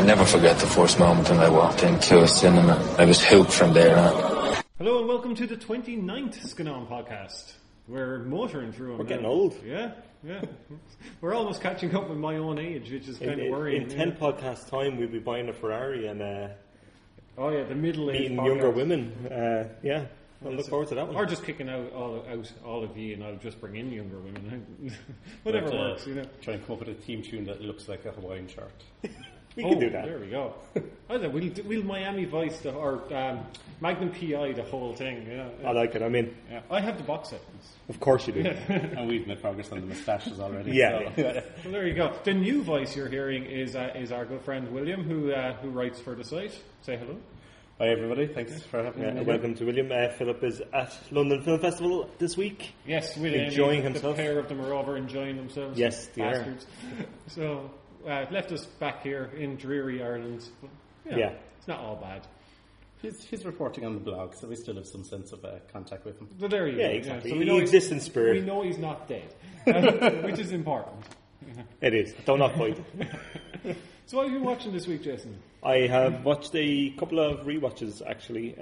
I never forget the first moment when I walked into a cinema. I was hooked from there on. Hello and welcome to the 29th Scanon podcast. We're motoring through them. We're getting old. Yeah. We're almost catching up with my own age, which is kind of worrying. In 10 podcast time, we'll be buying a Ferrari and the middle-aged meeting podcast. younger women. I'll look forward to that one. Or just kicking out all of you, and I'll just bring in younger women. Whatever works, you know. Try and come up with a theme tune that looks like a Hawaiian shirt. We can do that. There we go. We'll Miami Vice or Magnum PI the whole thing. Yeah. I like it. I mean, I have the box set. of course you do. And we've made progress on the moustaches already. Yeah. So. Well, there you go. The new voice you're hearing is our good friend William, who writes for the site. Say hello. Hi everybody, thanks for having me. Welcome to William. Philip is at London Film Festival this week. Yes, William. Enjoying himself. The pair of them are over enjoying themselves. Yes, they are. Bastards. So, left us back here in dreary Ireland. But, Yeah. It's not all bad. He's reporting on the blog, so we still have some sense of contact with him. So there you go. Exactly. So He exists in spirit. We know he's not dead, which is important. It is. Don't not fight. So what have you been watching this week, Jason? I have watched a couple of rewatches, actually.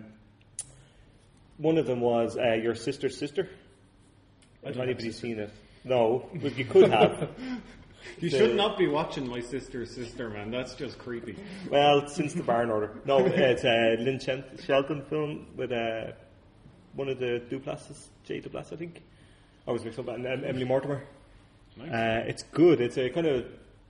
One of them was Your Sister's Sister. Has anybody seen it? No, but you could have. You should not be watching My Sister's Sister, man. That's just creepy. Well, since the Barn Order. No, it's a Lynn Shelton film with one of the Duplass, Jay Duplass, I think. I was mixed up, and Emily Mortimer. Nice. It's good. It's a kind of,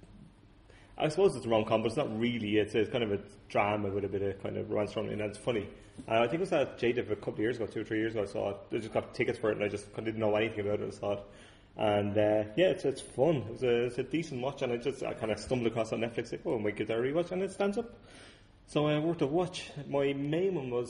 I suppose it's a rom-com, but it's not really. It's kind of a drama with a bit of kind of romance thrown in, and it's funny. I think it was at JDiv a couple of years ago, 2 or 3 years ago. I saw it. I just got tickets for it, and I just kind of didn't know anything about it. I saw it. And it's fun. It's a decent watch, and I kind of stumbled across it on Netflix. Like, oh, I might give that a rewatch, and it stands up. So worth a watch. My main one was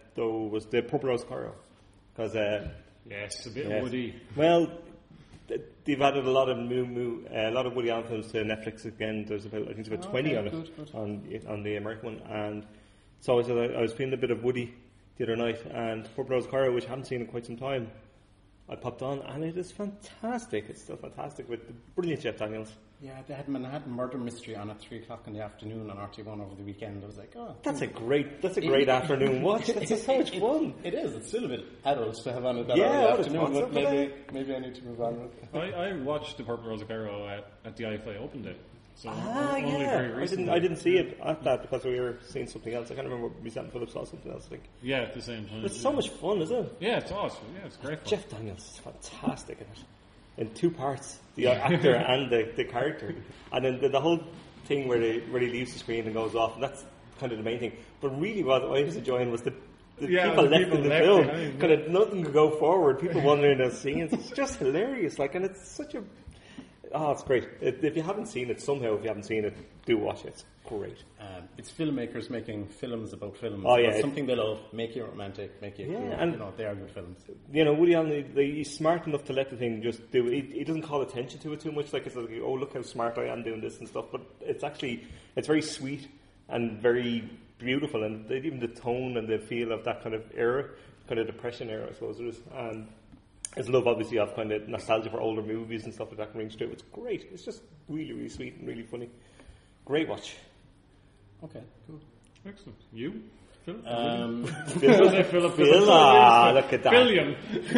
the Purple Rose Cairo, because Yes, a bit woody. well, they've added a lot of Woody Allen films to Netflix again. There's about 20 on it good. on the American one, and so I was feeling a bit of Woody the other night, and Purple Rose Cairo, which I haven't seen in quite some time, I popped on, and it is fantastic. It's still fantastic with the brilliant Jeff Daniels. Yeah, they had Manhattan Murder Mystery on at 3 o'clock in the afternoon on RT1 over the weekend. I was like, oh, That's a great afternoon watch. It's so much fun. It is. It's still a bit adult to have on it that Yeah, early it's afternoon, fun, but maybe I need to move on with it. I watched the Purple Rose of Cairo at the IFA Open Day. So only Yeah. very recently. I didn't see it at that because we were seeing something else. I can't remember. We sat and Philip saw something else. Like, Yeah, at the same time. it's so much fun, isn't it? Yeah, it's awesome. Yeah, it's great fun. Jeff Daniels is fantastic in it. In 2 parts, the actor and the character, and then the whole thing where he leaves the screen and goes off. And that's kind of the main thing. But really, what I was enjoying was the people left in the film. Behind, kind of nothing could go forward. People wandering the scenes. It's just hilarious. Like, and it's such a it's great. If you haven't seen it, do watch it. It's great. It's filmmakers making films about films. Oh, yeah. About something they love, make you romantic, make you cool. and they are good films. You know, Woody Allen, he's smart enough to let the thing just do it. He doesn't call attention to it too much. Like, it's like, oh, look how smart I am doing this and stuff. But it's very sweet and very beautiful. And even the tone and the feel of that kind of era, kind of Depression era, I suppose it is. And his love, obviously, of kind of nostalgia for older movies and stuff like that rings through. It's great. It's just really, really sweet and really funny. Great watch. Okay, cool. Excellent. You? Phil? Philip, look at that. William.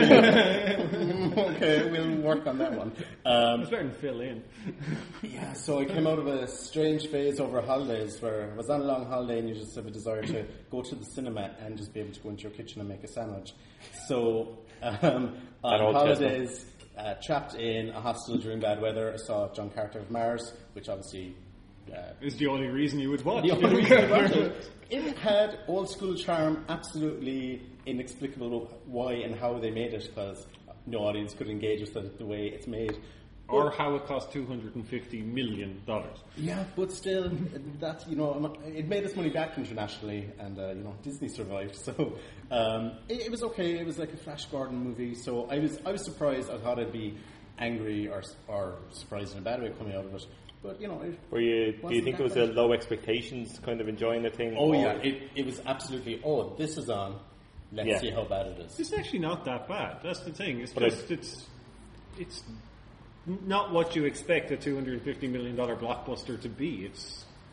Okay, we'll work on that one. I'm starting to fill in. Yeah, so I came out of a strange phase over holidays where I was on a long holiday and you just have a desire to go to the cinema and just be able to go into your kitchen and make a sandwich. So on holidays, trapped in a hostel during bad weather, I saw John Carter of Mars, which obviously is the only reason you would watch. It had old school charm, absolutely inexplicable why and how they made it, because no audience could engage with it the way it's made. Or how it cost $250 million. Yeah, but still, that it made its money back internationally, and Disney survived. So it was okay. It was like a Flash Gordon movie. So I was surprised. I thought I'd be angry or surprised in a bad way coming out of it. But do you think it was a low expectations kind of enjoying the thing? Oh yeah, it was absolutely. Oh, this is on. Let's see how bad it is. It's actually not that bad. That's the thing. It's not what you expect a $250 million blockbuster to be. It's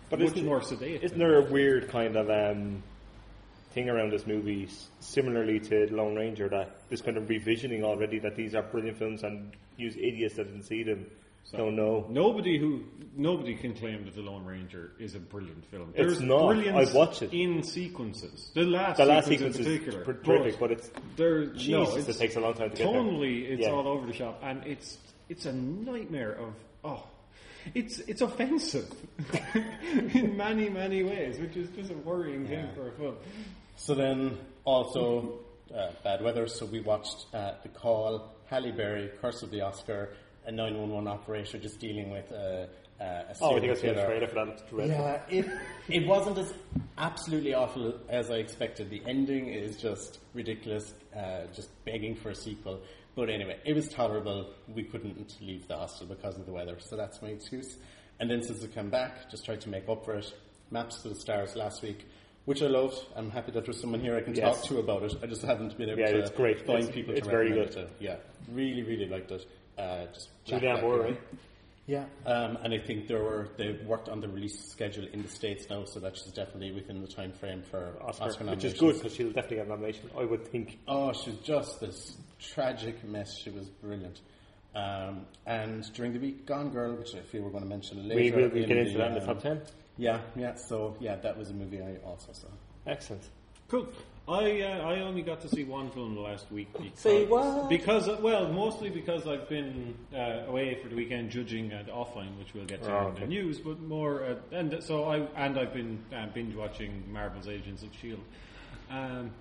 But much more sedate. Isn't there a weird kind of thing around this movie, similarly to Lone Ranger, that there's kind of revisioning already that these are brilliant films and use idiots that didn't see them don't know. Nobody can claim that The Lone Ranger is a brilliant film. It's There's not. brilliance I've watched it. in sequences. The last sequence in particular, is terrific, but it's Jesus, it takes a long time to get there. Tonally, it's all over the shop, and it's a nightmare of it's offensive in many ways, which is just a worrying thing for a film. So then, also, bad weather, so we watched The Call, Halle Berry, Curse of the Oscar, a 911 operator just dealing with a I think I've seen a trailer for that. It's dreadful. Yeah, it wasn't as absolutely awful as I expected. The ending is just ridiculous, just begging for a sequel. But anyway, it was tolerable. We couldn't leave the hostel because of the weather, so that's my excuse. And then since I come back, just tried to make up for it. Maps to the Stars last week, which I loved. I'm happy that there's someone here I can talk to about it. I just haven't been able to it's great. find people it's to very recommend good. it to. Yeah, really liked it. Just Julianne Moore, right? Yeah, and I think they worked on the release schedule in the States now, so that's definitely within the time frame for Oscar which nominations. is good because she'll definitely get a nomination, I would think. Oh, she's just this tragic mess. She was brilliant. And during the week, Gone Girl, which I feel we're going to mention later. We will get into that in the top 10. Yeah. So that was a movie I also saw. Excellent. Cool. I only got to see one film last week. Say what? Mostly because I've been away for the weekend judging at Offline, which we'll get to in the news, but more, I've been binge watching Marvel's Agents of S.H.I.E.L.D.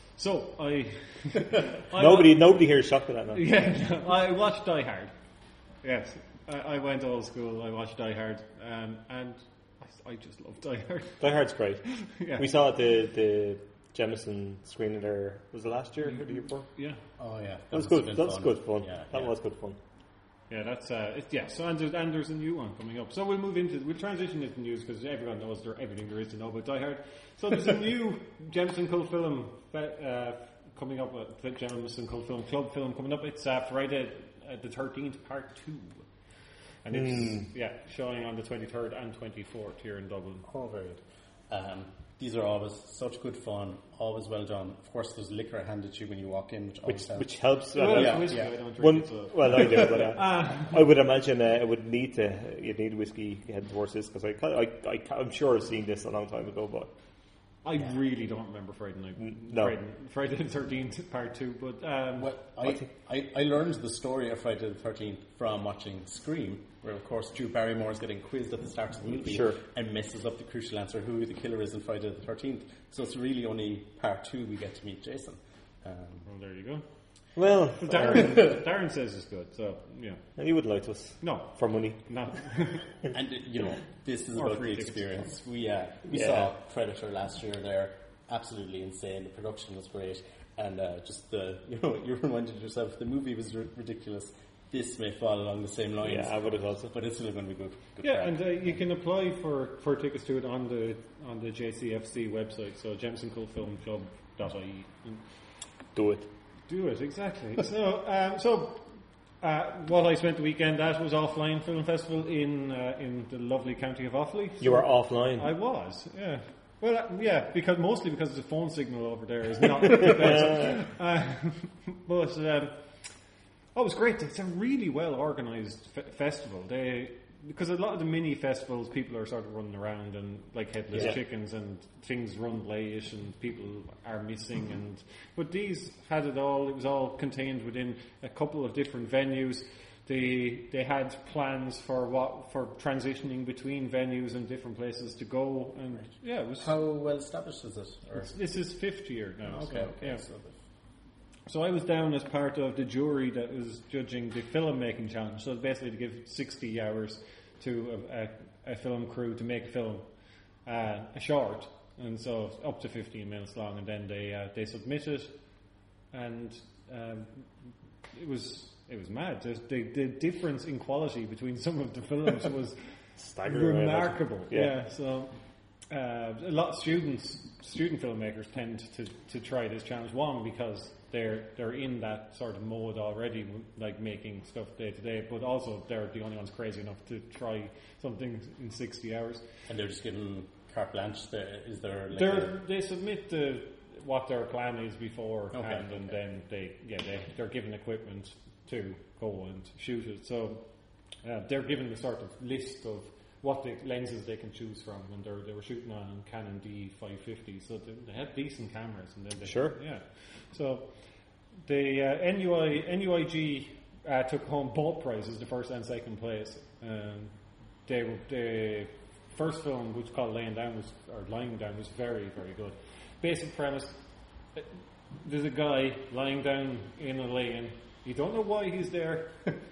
Nobody here is shocked at that now. Yeah, I watched Die Hard. Yes, I went old school. I watched Die Hard, and I just love Die Hard. Die Hard's great. Yeah. We saw the Jemison screening there. Was it last year or the year before? Yeah. Oh yeah, that was good. That's good fun. Yeah, that was good fun. Yeah, that's So and there's a new one coming up. So we'll transition into news because everyone knows everything there is to know about Die Hard. So there's a new Jemison Cult Film coming up. The Jemison Cult Film Club film coming up. It's Friday the 13th, Part 2, and it's showing on the 23rd and 24th here in Dublin. Oh, very good. These are always such good fun, always well done. Of course, there's liquor handed to you when you walk in, which helps. Whiskey, I don't drink it, so. Well, I do, but I would imagine it would you'd need whiskey heading towards this because I'm sure I've seen this a long time ago, but I really don't remember Friday Night. No. Friday the 13th, Part 2. But I learned the story of Friday the 13th from watching Scream, where of course Drew Barrymore is getting quizzed at the start of the movie and messes up the crucial answer who the killer is in Friday the 13th. So it's really only Part 2 we get to meet Jason. Well, there you go. Well, Darren says it's good, so yeah. And he wouldn't lie to us. No. For money. No. And this is about the experience. We Yeah. saw Predator last year there, absolutely insane. The production was great, and just you reminded yourself the movie was ridiculous. This may fall along the same lines. Yeah, I would have also. But it's still going to be good. Yeah, and you can apply for tickets to it on the JCFC website, so JemisonCultFilmClub.ie. Do it. Do it, exactly. So what I spent the weekend at was Offline Film Festival in the lovely county of Offaly. You were offline. I was, yeah. Well, because the phone signal over there is not the best. But it was great. It's a really well organised festival. Because a lot of the mini festivals, people are sort of running around and like headless chickens, and things run late and people are missing. But these had it all. It was all contained within a couple of different venues. They had plans for transitioning between venues and different places to go. And yeah, it was. How well established is it? This is 5th year now. Okay. Yeah. So I was down as part of the jury that was judging the film making challenge. So basically to give 60 hours to a film crew to make a film, a short, and so up to 15 minutes long, and then they submit it, and it was mad. The difference in quality between some of the films was staggering, remarkable. Yeah. So a lot of student filmmakers tend to try this challenge. One, because they're in that sort of mode already, like making stuff day to day, but also they're the only ones crazy enough to try something in 60 hours. And they're just given carte blanche. Is there? They submit what their plan is beforehand, and then they're given equipment to go and shoot it. So they're given the sort of list of what the lenses they can choose from, and they were shooting on Canon D550, so they had decent cameras. And then so the NUIG took home both prizes, the first and second place. The first film, which was called Lying Down, was very, very good. Basic premise: there's a guy lying down in a lane. You don't know why he's there.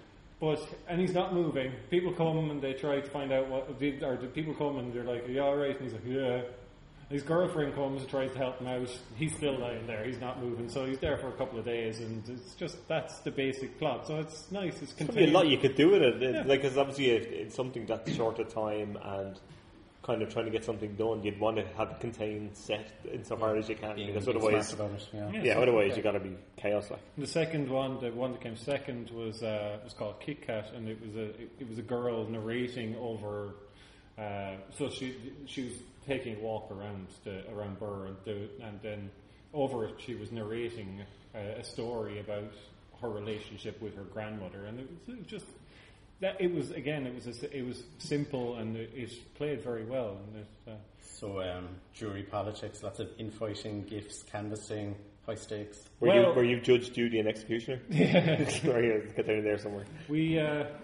And he's not moving. People come and they try to find out the people come and they're like, "Are you alright?" And he's like, "Yeah." His girlfriend comes and tries to help him out. He's still lying there. He's not moving. So he's there for a couple of days, and that's the basic plot. So it's nice. It's contained. There's a lot you could do with it. Like, because obviously it's something that's short of time and kind of trying to get something done. You'd want to have it contained, set in so hard as you can, because otherwise, otherwise you got to be chaos like. The second one, the one that came second, was called Kit Kat, and it was a girl narrating over. So she was taking a walk around Burr, and then over it she was narrating a story about her relationship with her grandmother, and it was just. It was simple, and it played very well. And So jury politics, lots of infighting, gifts, canvassing, high stakes. Were you judge, jury, and executioner? Yeah, get down there somewhere. We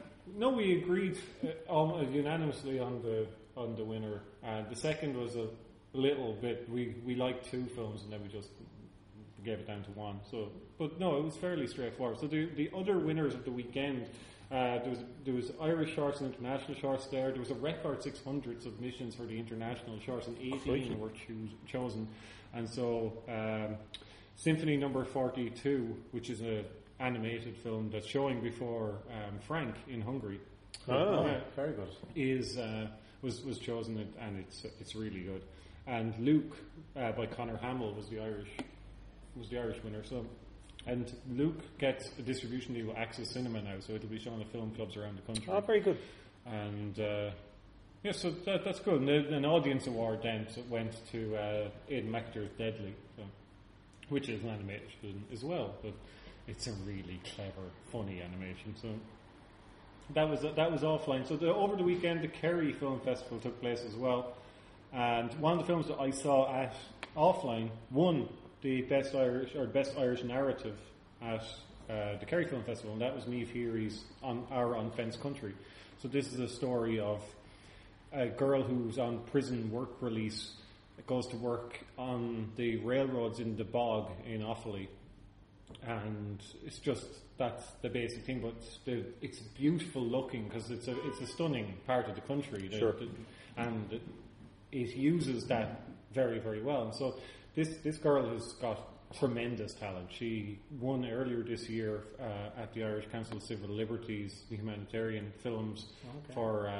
agreed unanimously on the winner. The second was a little bit. We liked two films, and then we just gave it down to one. So, but no, it was fairly straightforward. So the other winners of the weekend. There was Irish shorts and international shorts there. There was a record 600 submissions for the international shorts, and 18 were chosen. And so Symphony Number 42, which is an animated film that's showing before Frank in Hungary. Very good. Was chosen, and it's really good. And Luke by Conor Hamill was the Irish winner. So. And Luke gets a distribution deal with Access Cinema now, so it'll be shown at film clubs around the country. Oh, very good. And so that's good. And an audience award then went to Aidan McIntyre's Deadly, which is an animated film as well, but it's a really clever, funny animation. So that was offline. So over the weekend, the Kerry Film Festival took place as well, and one of the films that I saw at offline won the best Irish narrative at the Kerry Film Festival, and that was Niamh Heary's Our Unfenced Country. So this is a story of a girl who's on prison work release, goes to work on the railroads in the bog in Offaly, and that's the basic thing. But it's beautiful looking because it's a stunning part of the country, and it uses that very, very well. And so. This girl has got tremendous talent. She won earlier this year at the Irish Council of Civil Liberties, the humanitarian films for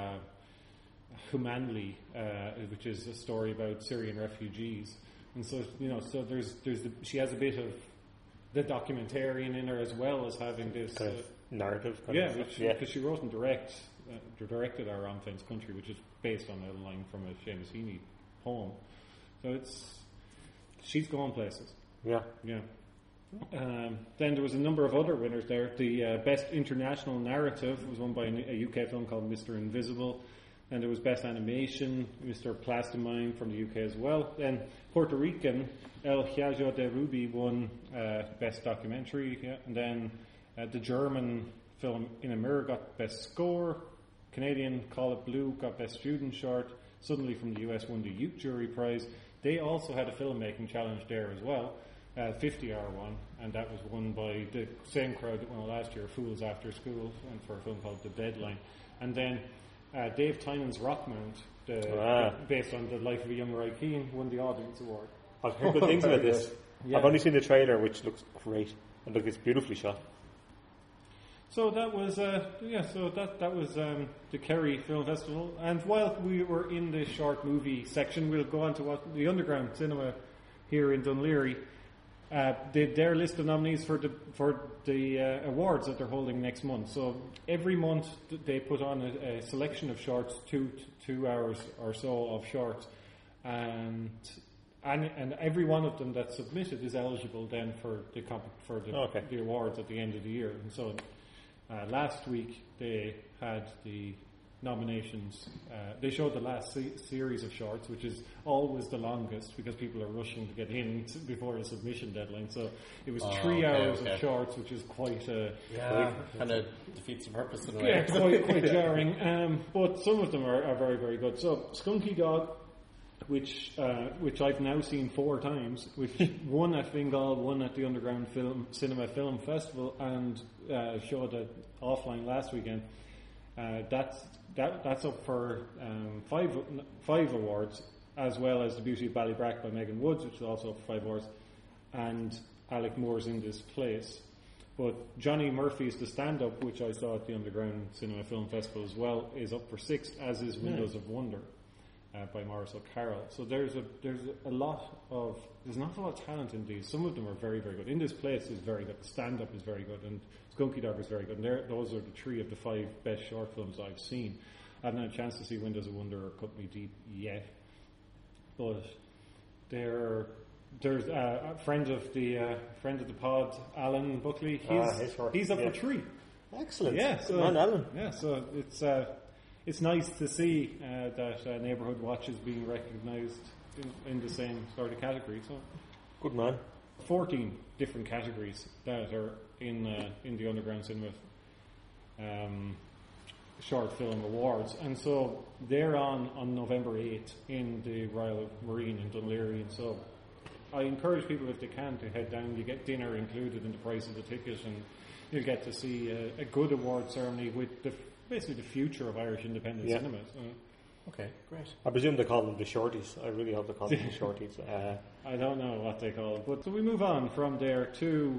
Humanly, which is a story about Syrian refugees. And so she has a bit of the documentarian in her as well as having this kind of narrative. Because she wrote and directed Our Unfenced Country, which is based on a line from a Seamus Heaney poem. So she's going places. Yeah. Then there was a number of other winners there. The Best International Narrative was won by a UK film called Mr. Invisible. And there was Best Animation, Mr. Plastamine from the UK as well. Then Puerto Rican, El Hiajo de Ruby won Best Documentary. Yeah. And then the German film In a Mirror got Best Score. Canadian Call It Blue got Best Student Short. Suddenly from the US won the Youth Jury Prize. They also had a filmmaking challenge there as well, 50-hour one, and that was won by the same crowd that won last year, Fools After School, and for a film called The Deadline. And then Dave Tynan's Rockmount, based on the life of a young Roy Keane, won the Audience Award. I've heard good things about this. Yeah. I've only seen the trailer, which looks great, and look, it's beautifully shot. So that was that was the Kerry Film Festival. And while we were in the short movie section, we'll go on to what the Underground Cinema here in Dún Laoghaire did their list of nominees for the awards that they're holding next month. So every month they put on a selection of shorts, 2 hours or so of shorts, and every one of them that's submitted is eligible then for the awards at the end of the year. And so last week they had the nominations. They showed the last series of shorts, which is always the longest because people are rushing to get in before the submission deadline. So it was 3 hours of shorts, which is quite kind of defeats the purpose in a way. Yeah, quite jarring. But some of them are very, very good. So Skunky Dog, which I've now seen 4 times, which won at Fingal, won at the Underground Cinema Film Festival, and showed it offline last weekend. That's up for 5 awards, as well as The Beauty of Ballybrack by Megan Woods, which is also up for 5 awards, and Alec Moore's In This Place. But Johnny Murphy's The Stand-Up, which I saw at the Underground Cinema Film Festival as well, is up for 6, as is Windows of Wonder by Maurice O'Carroll. So there's not a lot of talent in these. Some of them are very, very good. In This Place is very good. The Stand-Up is very good, and Skunky Dog is very good. And those are the 3 of the 5 best short films I've seen. I haven't had a chance to see Windows of Wonder or Cut Me Deep yet, but there's a friend of the pod, Alan Buckley. He's up for 3. Excellent. Yeah, so, man, Alan. Yeah, so it's nice to see that Neighbourhood Watch is being recognised in the same sort of category. So, good man. 14 different categories that are in the Underground Cinema Short Film Awards, and so they're on November 8th in the Royal Marine in Dún Laoghaire. And so I encourage people, if they can, to head down. You get dinner included in the price of the ticket, and you'll get to see a good award ceremony with basically the future of Irish independent cinema. Okay, great. I presume they call them the shorties. I really hope they call them the shorties. I don't know what they call it. But so we move on from there to,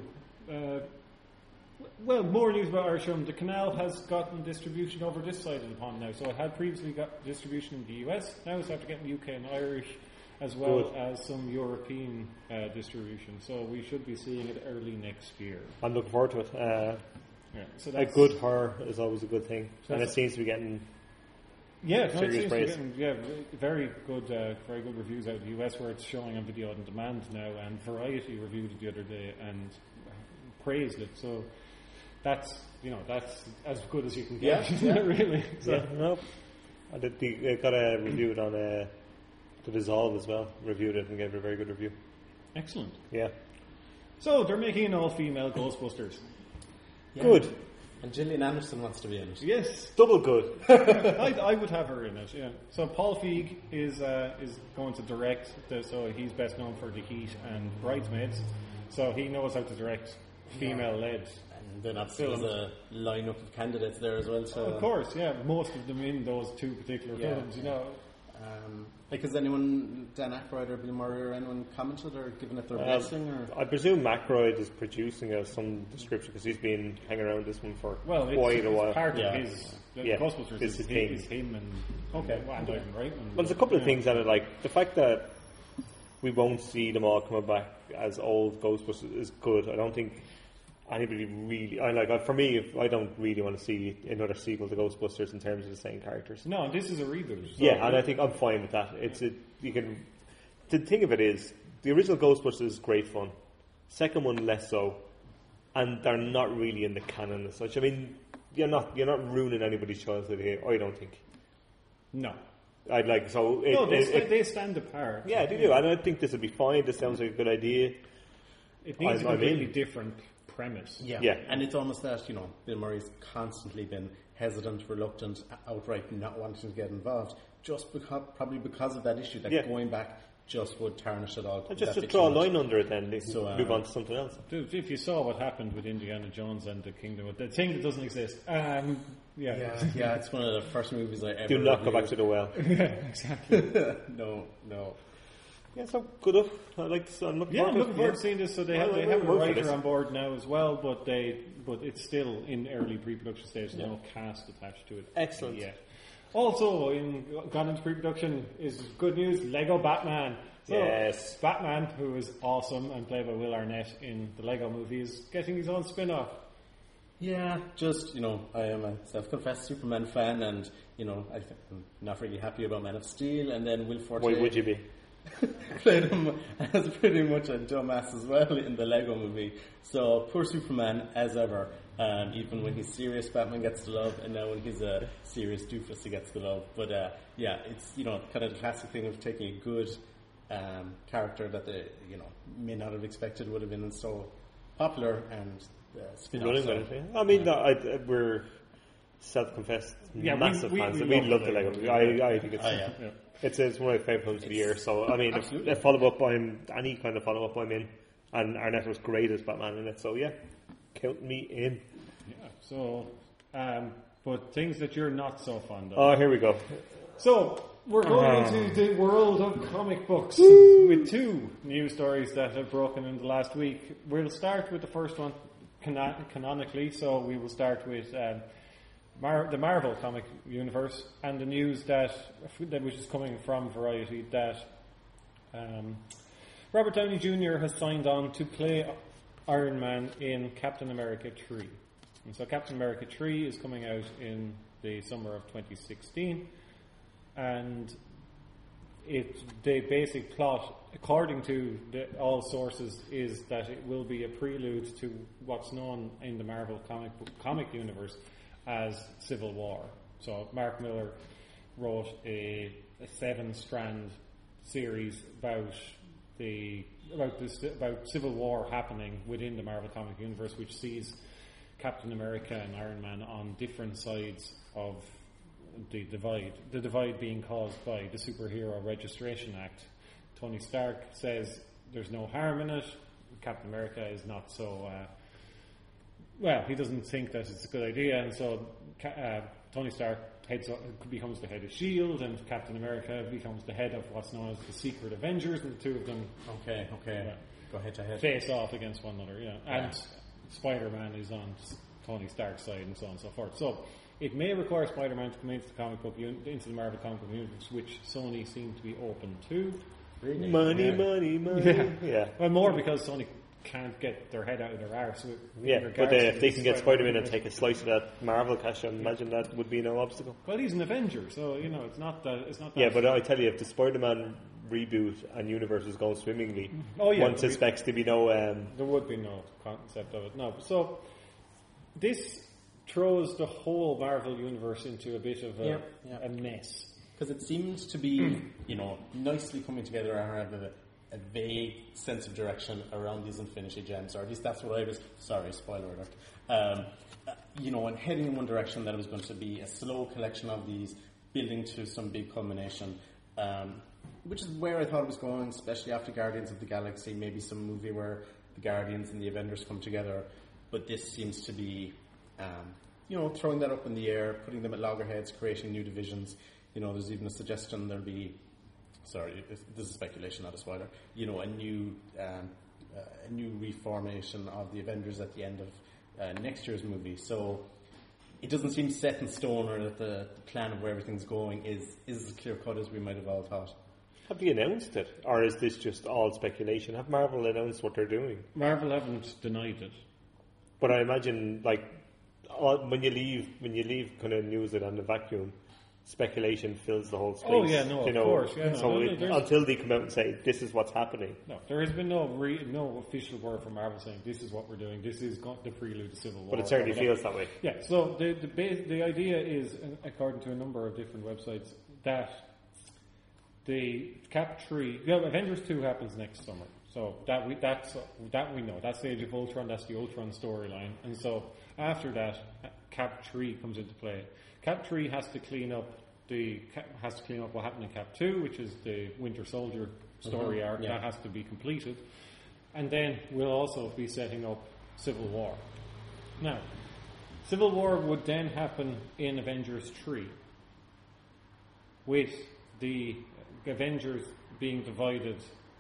more news about Irish Film. The Canal has gotten distribution over this side of the pond now. So it had previously got distribution in the US. Now it's after getting UK and Irish, as well as some European distribution. So we should be seeing it early next year. I'm looking forward to it. So a good horror is always a good thing. And it seems to be getting... serious praise. Very good reviews out of the US, where it's showing on video on demand now, and Variety reviewed it the other day and praised it. So that's as good as you can get, really. So. I got a review on The Dissolve as well. Reviewed it and gave it a very good review. Excellent. Yeah. So they're making an all-female Ghostbusters. Yeah. Good. And Gillian Anderson wants to be in it. Yes, double good. I would have her in it. Yeah. So Paul Feig is going to direct. So he's best known for The Heat and Bridesmaids. So he knows how to direct female-led. And then obviously there's a lineup of candidates there as well. So of course, yeah. Most of them in those 2 particular films, has anyone, Dan Aykroyd or Bill Murray or anyone, commented or given it their blessing? Or? I presume Aykroyd is producing some description, because he's been hanging around this one for quite a while. Part of his Ghostbusters is him and Ivan Reitman. Well, there's a couple of things that are like the fact that we won't see them all coming back as old Ghostbusters is good. I don't think anybody really. For me, I don't really want to see another sequel to Ghostbusters in terms of the same characters. No, this is a reboot. So and I think I'm fine with that. The thing of it is, the original Ghostbusters is great fun. Second one less so, and they're not really in the canon as such. I mean, you're not ruining anybody's childhood here. I don't think. No. They stand apart. Yeah, they do, and I think this would be fine. This sounds like a good idea. It needs a completely different premise. Yeah, and it's almost that, Bill Murray's constantly been hesitant, reluctant, outright not wanting to get involved, probably because of that issue, that going back just would tarnish it all. Just to draw a line under it then, move on to something else. Dude, if you saw what happened with Indiana Jones and the Kingdom, the thing that doesn't exist. It's one of the first movies I ever do not go back to the well. Yeah, exactly. No. Yeah, so good up. I'm looking Yeah, I'm forward looking forward to seeing this. So they have a vote for writer this. on board now as well, but it's still in early pre-production stage. So no cast attached to it. Excellent. Yet. Also, gone into pre-production is good news. Lego Batman. So, Yes. Batman, who is awesome and played by Will Arnett in the Lego movie, is getting his own spin-off. Yeah, just, I am a self-confessed Superman fan, and, I'm not really happy about Man of Steel, and then Will Forte Why would you be? played him as pretty much a dumbass as well in the Lego movie. So, poor Superman, as ever. Even when he's serious, Batman gets the love, and now when he's a serious doofus, he gets the love. But, it's, kind of the classic thing of taking a good character that they, may not have expected would have been so popular, and spin-off. Running with it, yeah. I mean, we're self-confessed massive fans. We love the Lego movie. I think it's it's one of my favourite films of the year. So I mean, if follow-up any kind of follow-up I'm in, and Arnett was great as Batman in it. So yeah, count me in. Yeah. So, but things that you're not so fond of. Oh, here we go. So we're going into the world of comic books with two news stories that have broken in the last week. We'll start with the first one canonically. So we will start with the Marvel comic universe and the news that which is coming from Variety that Robert Downey Jr. has signed on to play Iron Man in Captain America 3. And so Captain America 3 is coming out in the summer of 2016, and the basic plot, according to all sources, is that it will be a prelude to what's known in the Marvel comic universe as Civil War. So Mark Miller wrote a 7-strand series about Civil War happening within the Marvel comic universe, which sees Captain America and Iron Man on different sides of the divide being caused by the Superhero Registration Act. Tony Stark says there's no harm in it. Captain America is not so he doesn't think that it's a good idea, and so Tony Stark becomes the head of S.H.I.E.L.D. and Captain America becomes the head of what's known as the Secret Avengers, and the two of them go head to head, face off against one another, and Spider-Man is on Tony Stark's side, and so on and so forth. So it may require Spider-Man to come into the Marvel comic book universe, which Sony seem to be open to. Really? Money. Yeah. Well, more because Sony can't get their head out of their arse. But if they can get Spider-Man and take a slice of that Marvel cash, I imagine that would be no obstacle. Well, he's an Avenger, so it's not that. Yeah, but I tell you, if the Spider-Man reboot and universe is going swimmingly, one suspects there would be no concept of it. No, so this throws the whole Marvel universe into a bit of a mess. Because it seems to be, nicely coming together and have a vague sense of direction around these Infinity Gems, or at least that's what I was. Sorry, spoiler alert. And heading in one direction, that it was going to be a slow collection of these, building to some big culmination, which is where I thought it was going, especially after Guardians of the Galaxy, maybe some movie where the Guardians and the Avengers come together. But this seems to be, throwing that up in the air, putting them at loggerheads, creating new divisions. There's even a suggestion there'll be. Sorry, this is speculation, not a spoiler. A new reformation of the Avengers at the end of next year's movie. So it doesn't seem set in stone, or that the plan of where everything's going is as clear cut as we might have all thought. Have they announced it, or is this just all speculation? Have Marvel announced what they're doing? Marvel haven't denied it, but I imagine when you leave kind of news in the vacuum, speculation fills the whole space. Oh yeah, no, of course. Yeah, until they come out and say this is what's happening. No, there has been no official word from Marvel saying this is what we're doing. This is the prelude to Civil War. But it certainly feels that way. Yeah. So the idea is, according to a number of different websites, that the Avengers 2 happens next summer. So that we know. That's the Age of Ultron. That's the Ultron storyline. And so after that, Cap 3 comes into play. Cap 3 has to clean up what happened in Cap 2, which is the Winter Soldier story arc. That has to be completed. And then we'll also be setting up Civil War. Now, Civil War would then happen in Avengers 3, with the Avengers being divided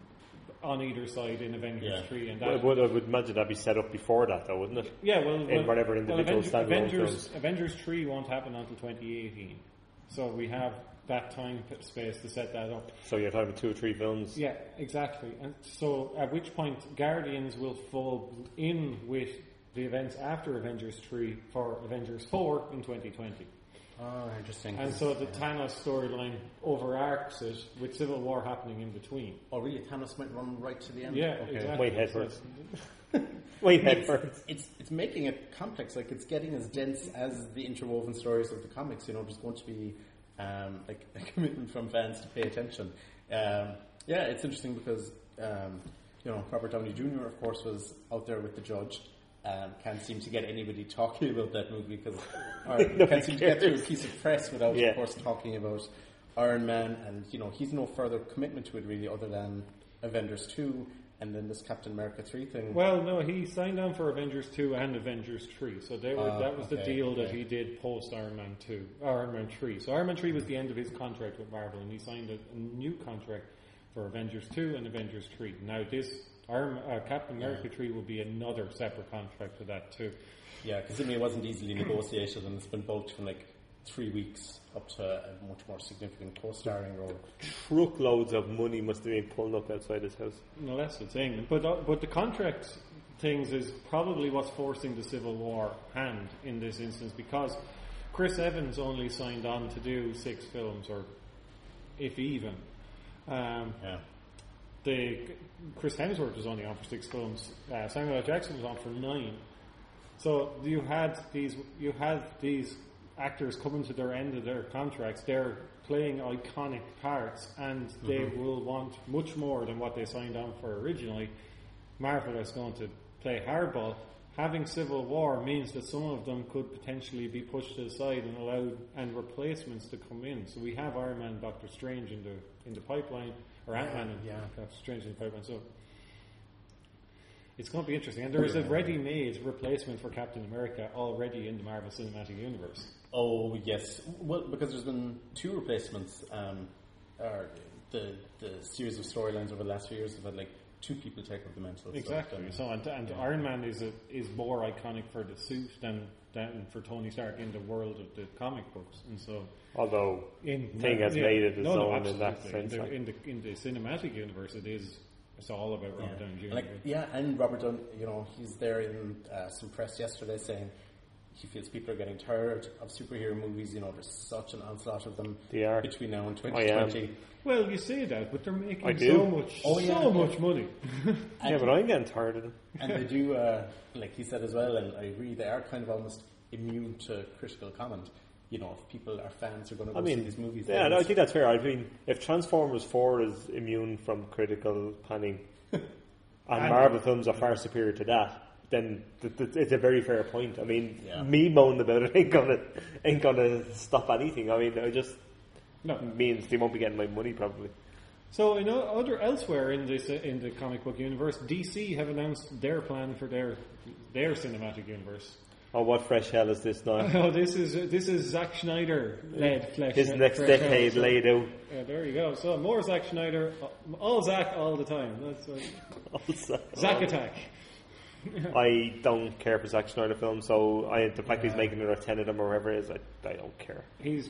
on either side in Avengers 3. And I would imagine that'd be set up before that, though, wouldn't it? Yeah, well, in whatever individual standalone films. Avengers 3 won't happen until 2018. So we have that time space to set that up. So you're talking about 2 or 3 films. Yeah, exactly. And so at which point Guardians will fall in with the events after Avengers 3 for Avengers 4 in 2020. Oh, interesting. And so the Thanos storyline overarches it with Civil War happening in between. Oh, really? Thanos might run right to the end? Yeah, okay. exactly. Wait head first. Wait head first. It's making it complex. Like, it's getting as dense as the interwoven stories of the comics. You know, there's going to be like a commitment from fans to pay attention. Yeah, it's interesting because Robert Downey Jr. of course was out there with The Judge. Can't seem to get anybody talking about that movie can't seem to get through a piece of press without, of course, talking about Iron Man. And he's no further commitment to it really, other than Avengers 2 and then this Captain America 3 thing. Well, no, he signed on for Avengers 2 and Avengers 3, so that was the deal that he did post Iron Man 3. So Iron Man 3 was the end of his contract with Marvel, and he signed a new contract for Avengers 2 and Avengers 3. Now this Captain America 3 will be another separate contract for that too. Yeah, because it wasn't easily negotiated, and it's been bulked from like 3 weeks up to a much more significant co-starring role. Truckloads of money must have been pulled up outside his house. No, that's the thing. But the contract things is probably what's forcing the Civil War hand in this instance, because Chris Evans only signed on to do 6 films, or if even. Chris Hemsworth was only on for 6 films. Samuel L. Jackson was on for 9. So you had these actors coming to their end of their contracts. They're playing iconic parts, and they will want much more than what they signed on for originally. Marvel is going to play hardball. Having Civil War means that some of them could potentially be pushed to the side and allowed and replacements to come in. So we have Iron Man, Doctor Strange in the pipeline, or Ant-Man and Doctor Strange in the pipeline. So it's going to be interesting. And there is a ready-made replacement for Captain America already in the Marvel Cinematic Universe. Oh yes, well, because there's been 2 replacements. Or the series of storylines over the last few years have had like 2 people take up the mantle. Exactly. So and Iron Man is more iconic for the suit than for Tony Stark in the world of the comic books, and so although Thing has made it his own in that sense. In the cinematic universe, it's all about Robert Downey Jr. And Robert Downey, he's there in some press yesterday saying he feels people are getting tired of superhero movies. There's such an onslaught of them between now and 2020. Well, you say that, but they're making so much money. But I'm getting tired of them. And they do, like he said as well, and I agree, they are kind of almost immune to critical comment. If people are fans are going to go see these movies. Yeah, I think that's fair. I mean, if Transformers 4 is immune from critical panning, and Marvel films are far superior to that, then it's a very fair point. I mean, me moaning about it ain't gonna stop anything. I mean, it just means they won't be getting my money probably. So elsewhere in the comic book universe, DC have announced their plan for their cinematic universe. Oh, what fresh hell is this now? Oh, this is Zack Snyder led his next decade laid out. There you go. So more Zack Snyder, all Zack all the time. That's Zack Attack. I don't care for Zack Snyder films, so the fact he's making another 10 of them or whatever it is, I don't care.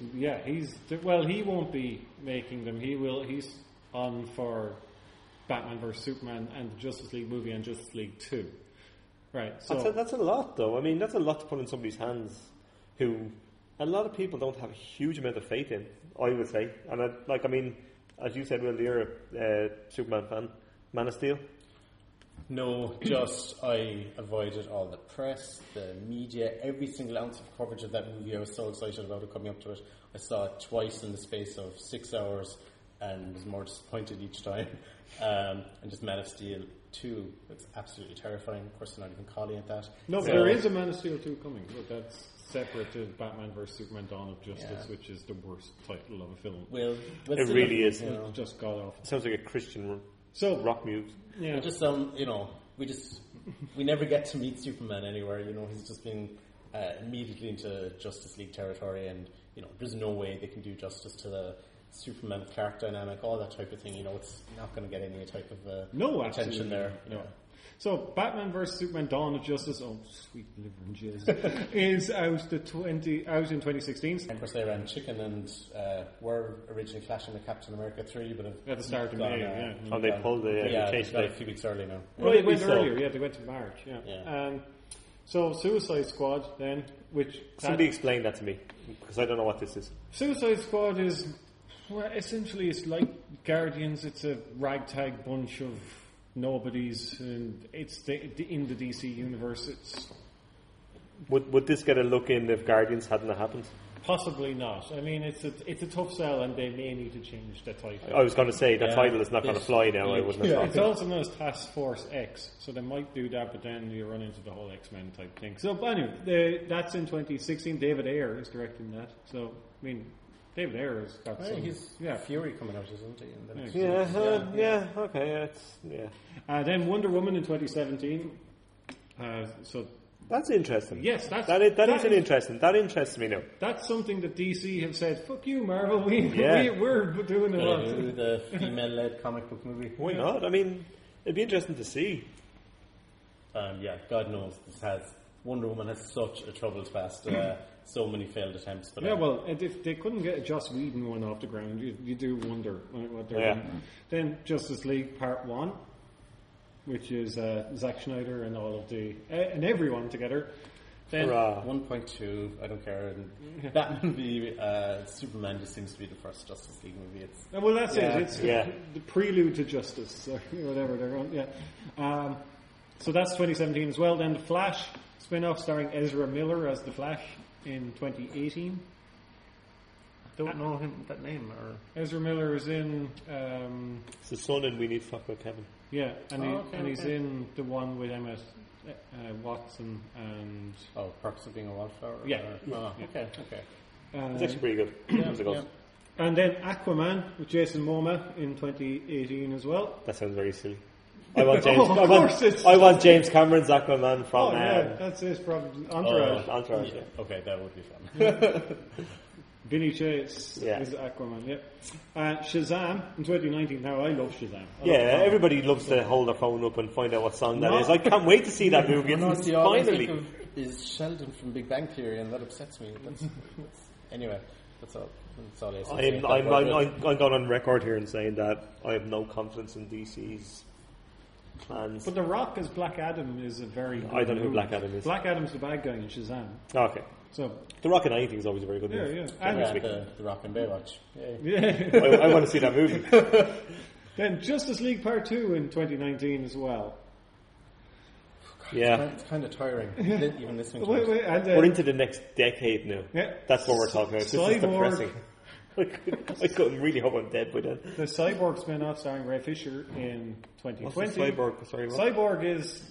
He won't be making them. He's on for Batman vs Superman and the Justice League movie and Justice League 2. Right. So that's a lot, though. I mean, that's a lot to put in somebody's hands who a lot of people don't have a huge amount of faith in, I would say. And as you said, Will, you're a Superman fan. Man of Steel? No, just I avoided all the press, the media, every single ounce of coverage of that movie. I was so excited about it coming up to it. I saw it twice in the space of 6 hours and was more disappointed each time. And just Man of Steel 2, it's absolutely terrifying. Of course, they're not even calling it that. No, but there is a Man of Steel 2 coming. But that's separate to Batman vs Superman: Dawn of Justice, which is the worst title of a film. Well, it really is. Just god awful. It sounds like a Christian rock music. Yeah, it just we never get to meet Superman anywhere. He's just been immediately into Justice League territory, and there's no way they can do justice to Superman with Clark dynamic, all that type of thing. It's not going to get any type of No, attention absolutely. there. No. So, Batman vs Superman: Dawn of Justice. Oh, sweet liver and jizz, is out in 2016. Of course, they ran chicken and were originally clashing with Captain America 3, but At the start of gone, May, yeah. Oh, they pulled the they changed got it. a few weeks early now. Well, they Maybe went so. earlier. Yeah, they went to March. Yeah. So, Suicide Squad then, which Somebody explain that to me, because I don't know what this is. Suicide Squad is, well, essentially it's like Guardians. It's a ragtag bunch of nobodies, and it's in the DC universe. It's Would this get a look in if Guardians hadn't happened? possibly not. I mean, it's a tough sell, and they may need to change the title. I was going to say the Yeah. title is not going to Yes. fly now. I wouldn't have It's thought. also known as Task Force X, so they might do that, but then you run into the whole X-Men type thing. So, but anyway, that's in 2016. David Ayer is directing that. So, I mean, David Ayer has got Well, some. he's Fury coming out, isn't he? In the next Okay, yeah. Then Wonder Woman in 2017. So That's interesting. yes, that interests me now. That's something that DC have said. Fuck you, Marvel. Yeah. We're doing a Gonna lot. do the female-led comic book movie. Why not? I mean, it'd be interesting to see. God knows Wonder Woman has such a troubled past. So many failed attempts. But Yeah, well, and if they couldn't get a Joss Whedon one off the ground, you do wonder what they're Yeah. doing. Then Justice League Part 1, which is Zack Snyder and all of and everyone together. Then Hurrah. 1.2, I don't care. And Batman v Superman just seems to be the first Justice League movie. It's well, that's Yeah. it. It's Yeah. the prelude to justice, or whatever they're on. Yeah. So that's 2017 as well. Then the Flash spin-off starring Ezra Miller as the Flash in 2018. don't know that name or Ezra Miller is in, It's the son and We Need Fuck with Kevin. yeah, and, okay, he's okay. in the one with Emma Watson and Perks of Being a Wallflower. Yeah. Okay. It's actually pretty good. How's it go? and then Aquaman with Jason Momoa in 2018 as well. That sounds very silly. I want James. Of course it's- I want James Cameron's Aquaman from Oh yeah, that's it. From Oh, Entourage. Entourage. Yeah. Okay, that would be fun. Vinny Chase Yeah. is Aquaman. Yeah. Shazam in 2019. Now I love Shazam. I Yeah, love it. everybody loves to hold their phone up and find out what song that No. is. I can't wait to see that movie. No, It's see, all I finally. think of is Sheldon from Big Bang Theory, and that upsets me. Anyway, that's all. That's all I say. I'm going on record here and saying that I have no confidence in DC's plans. But The Rock as Black Adam is a very good I don't know who move. Black Adam is. Black Adam's the bad guy in Shazam. Okay. So, The Rock in anything is always a very good yeah, movie. yeah. Yeah, And the Rock and Baywatch. Yay. yeah. I want to see that movie. Then Justice League Part 2 in 2019 as well. Yeah. It's kind of tiring, even listening to Wait, it. wait, and, We're into the next decade now. Yeah. That's what we're talking about. This is Cyborg. depressing. I couldn't really hope I'm dead by then. The Cyborg spin-off starring Ray Fisher in 2020. What's the Cyborg? Sorry, what? Cyborg is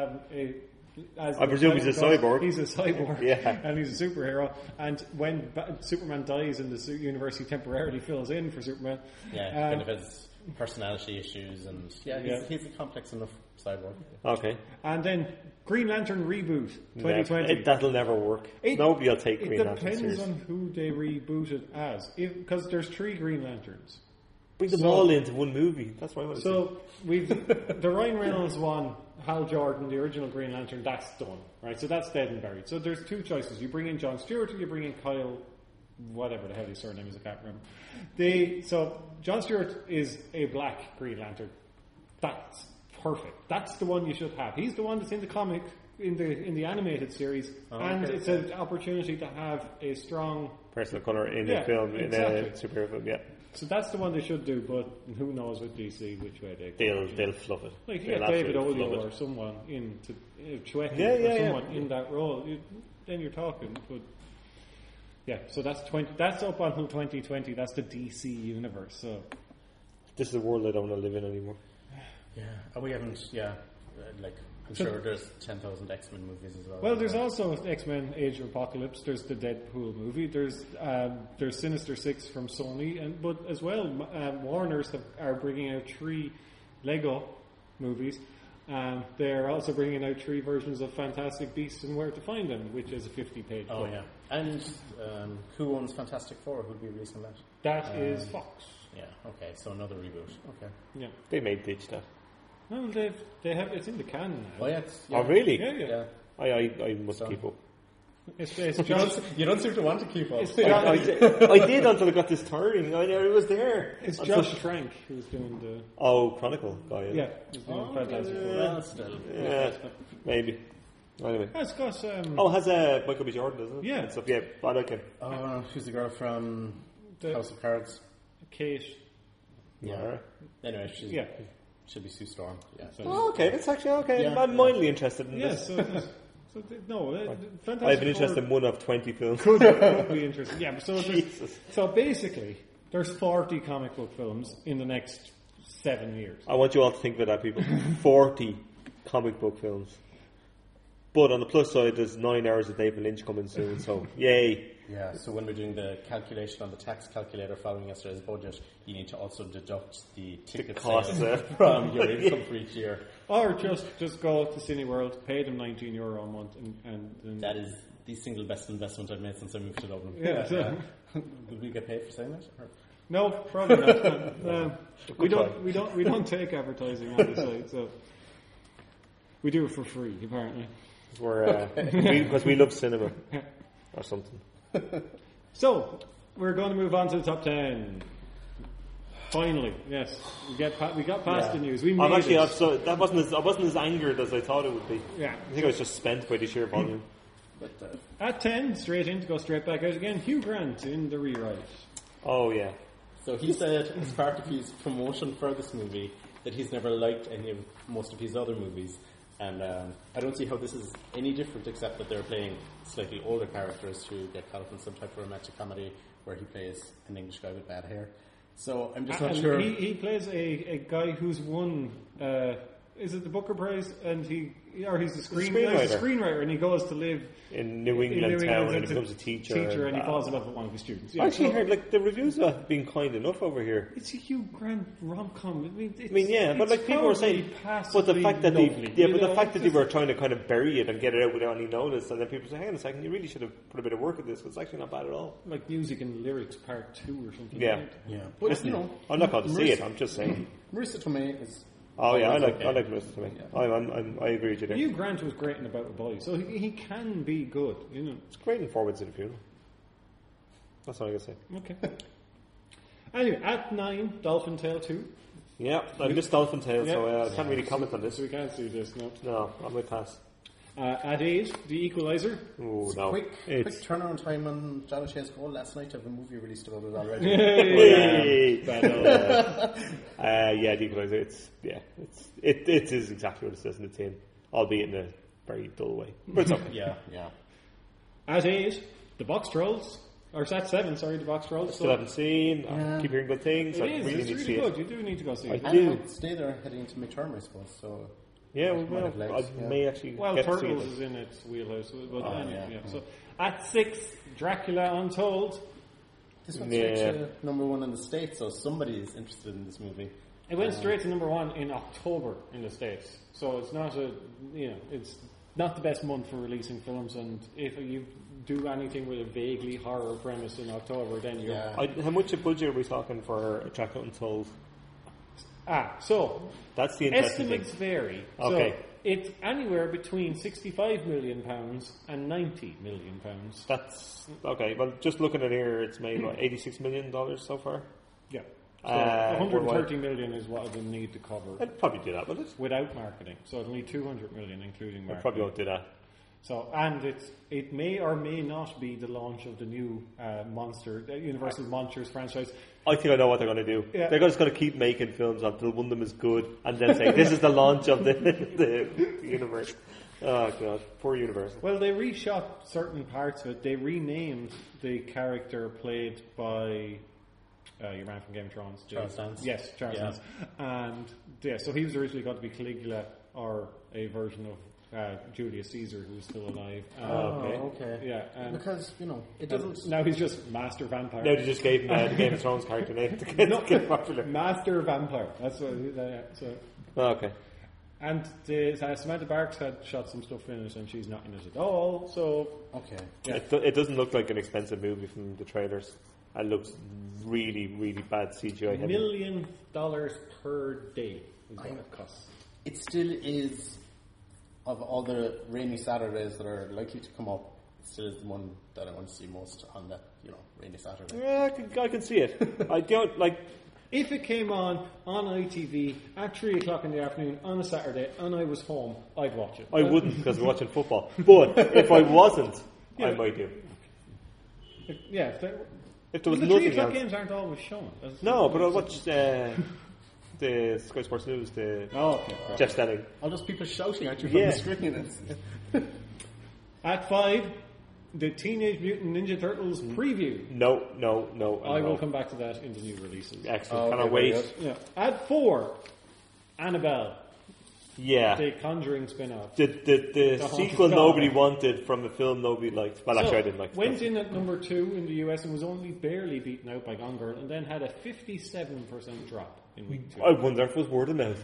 as I presume he's a cyborg. He's a cyborg, Yeah. and he's a superhero. And when Superman dies in the universe, he temporarily fills in for Superman. Yeah, kind of has personality issues, and he's a complex enough cyborg. Okay. And then Green Lantern reboot 2020. That'll never work. Nobody will take Green It Lantern depends serious. on who they reboot it as, because there's 3 Green Lanterns. Bring them So- all into one movie. That's what I want to see. So we've the Ryan Reynolds one, Hal Jordan, the original Green Lantern. That's done, right? So that's dead and buried. So there's 2 choices: you bring in John Stewart, or you bring in Kyle, whatever the hell his surname is, I can't remember. So John Stewart is a black Green Lantern. That's perfect. That's the one you should have. He's the one that's in the comic, in the animated series, and okay. it's an opportunity to have a strong. Person of colour in Yeah, a film, exactly. in a superhero film, yeah. So that's the one they should do, but who knows with DC which way they go. They'll fluff it. Like They'll get David absolutely Olio fluff or someone in to Chouette Yeah, or yeah, someone in that role, then you're talking. But yeah, so that's 20. That's up until 2020. That's the DC universe. So This is a world I don't want to live in anymore. Yeah, and we haven't. I'm sure there's 10,000 X-Men movies as well. well, there's also X-Men: Age of Apocalypse. There's the Deadpool movie. There's Sinister Six from Sony, but as well, Warner's are bringing out 3 Lego movies. They're also bringing out 3 versions of Fantastic Beasts and Where to Find Them, which is a 50-page book. Oh, yeah. And who owns Fantastic Four? Who'll be releasing that? That is Fox. Yeah, okay, so another reboot. Okay. Yeah. They may ditch that. No, they have it's in the can now. Oh, yeah. Oh, really? Yeah. I must keep up. It's Josh. You don't seem to want to keep up. I did until I got this turning. I know it was there. It's Josh Trank who's doing the. Oh, Chronicle guy. Yeah, he's doing Fantastic Four. Well, still. Yeah, maybe. Anyway. It's got has Michael B. Jordan, doesn't it? Yeah. And stuff. Yeah, I like him. Who's the girl from House of Cards? Kate. Yeah. Anyway, she'll be Sue Storm. Yeah. Oh, okay, that's actually okay. Yeah. I'm mildly interested in this. Fantastic I've been interested Four in one of 20 films. could be interesting. Yeah, so basically, there's 40 comic book films in the next 7 years. I want you all to think about that, people. 40 comic book films. But on the plus side, there's 9 hours of David Lynch coming soon, so yay. Yeah, so when we're doing the calculation on the tax calculator following yesterday's budget, you need to also deduct the ticket costs, sales from your income for each year. Or just go to Cineworld, pay them €19 a month, and That is the single best investment I've made since I moved to Dublin. Yeah. Will we get paid for saying that? Or? No, probably not. We don't take advertising on the site, so we do it for free, apparently. Because we love cinema or something. So we're going to move on to the top 10. Finally, yes, we got past the news. We made it. I wasn't as angered as I thought it would be. Yeah, I think I was just spent by the sheer volume. But, at 10, straight in to go straight back out again. Hugh Grant in The Rewrite. Oh yeah. So he said, as part of his promotion for this movie, that he's never liked most of his other movies. And I don't see how this is any different, except that they're playing slightly older characters who get caught up in some type of romantic comedy where he plays an English guy with bad hair. So I'm just not sure. He plays a guy who's won. Is it the Booker Prize? And he's a screenwriter, and he goes to live in New England town and he becomes a teacher. And he falls in love with one of his students. Yeah, I actually heard the reviews have been kind enough over here. It's a Hugh Grant rom-com. But people were saying, but the fact that they were trying to kind of bury it and get it out without any notice, and then people say, hang on a second, you really should have put a bit of work at this. It's actually not bad at all. Like Music and Lyrics Part 2 or something. Yeah, like that. Yeah. But listen, I'm not going to see it. I'm just saying. Marissa Tomei is. Oh yeah, I like Marissa Tomei. Yeah. I agree with you there. Hugh Grant was great in About a Boy, so he can be good. You know, it's great in Forwards in the Funeral. That's all I gotta say. Okay. Anyway, at 9, Dolphin Tale 2. Yeah, I missed Dolphin Tale, so I can't really comment on this. So we can't see this, no. No, I might pass. At 8, The Equalizer. Oh no! Quick turnaround time on John O'Shea's goal last night. I have a movie released about it already. The Equalizer. It is exactly what it says in the tin, albeit in a very dull way. But it's okay. Yeah. At 8, The Box Trolls. Or at 7, sorry, The Box Trolls. Still haven't seen. I keep hearing good things. It's really good. You do need to go see it. I do. Stay there heading into midterm, I suppose. So. Yeah, may actually. Well, get Turtles to see is in its wheelhouse. But yeah. So at 6, Dracula Untold. This went straight to number 1 in the States, so somebody is interested in this movie. It went straight to number 1 in October in the States. So it's not it's not the best month for releasing films. And if you do anything with a vaguely horror premise in October, then you're. How much a budget are we talking for Dracula Untold? So that's the interesting estimates thing. vary. Okay. So it's anywhere between £65 million and £90 million. That's okay. Well, just looking at here, it's made $86 million so far. Yeah. So 130 million is what it'll need to cover. I'd probably do that, would it? Without marketing. So it'll need 200 million, including marketing. I probably won't do that. So, and it may or may not be the launch of the new Universal Monsters franchise. I think I know what they're going to do. Yeah. They're just going to keep making films until one of them is good, and then say, this is the launch of the universe. Oh, God. Poor Universal. Well, they reshot certain parts of it. They renamed the character played by your man from Game of Thrones. Charles Dance. Yes, Charles Dance. And, so he was originally going to be Caligula, or a version of Julius Caesar, who's still alive. Okay. Yeah, because it doesn't. Now he's just Master Vampire. No, they just gave him the Game of Thrones character name to get popular. Master Vampire. That's what. So. Okay. And Samantha Barks had shot some stuff in it, and she's not in it at all. So Okay. yeah. It doesn't look like an expensive movie from the trailers. It looks really, really bad CGI $1 heavy. million per day is what it costs. It still is, of all the rainy Saturdays that are likely to come up, it still is the one that I want to see most on that, rainy Saturday. Yeah, I can see it. I don't like. If it came on ITV at 3 o'clock in the afternoon on a Saturday and I was home, I'd watch it. I wouldn't because we're watching football. But if I wasn't, I might do. Yeah. If there was the 3 nothing o'clock else. games aren't always shown. No, but I'll watch the Sky Sports News, Oh, okay. Jeff Stelling. All those people shouting at you Yeah. from the screen. At 5, the Teenage Mutant Ninja Turtles preview. No. I will come back to that in the new releases. Excellent. Oh, Cannot okay, wait. very good. Yeah. At 4, Annabelle, Yeah. the Conjuring spin-off. The haunted sequel doll. nobody wanted from a film nobody liked. Well, actually, I didn't like it. Went in at number 2 in the US and was only barely beaten out by Gone Girl, and then had a 57% drop in week 2. I wonder if it was word of mouth.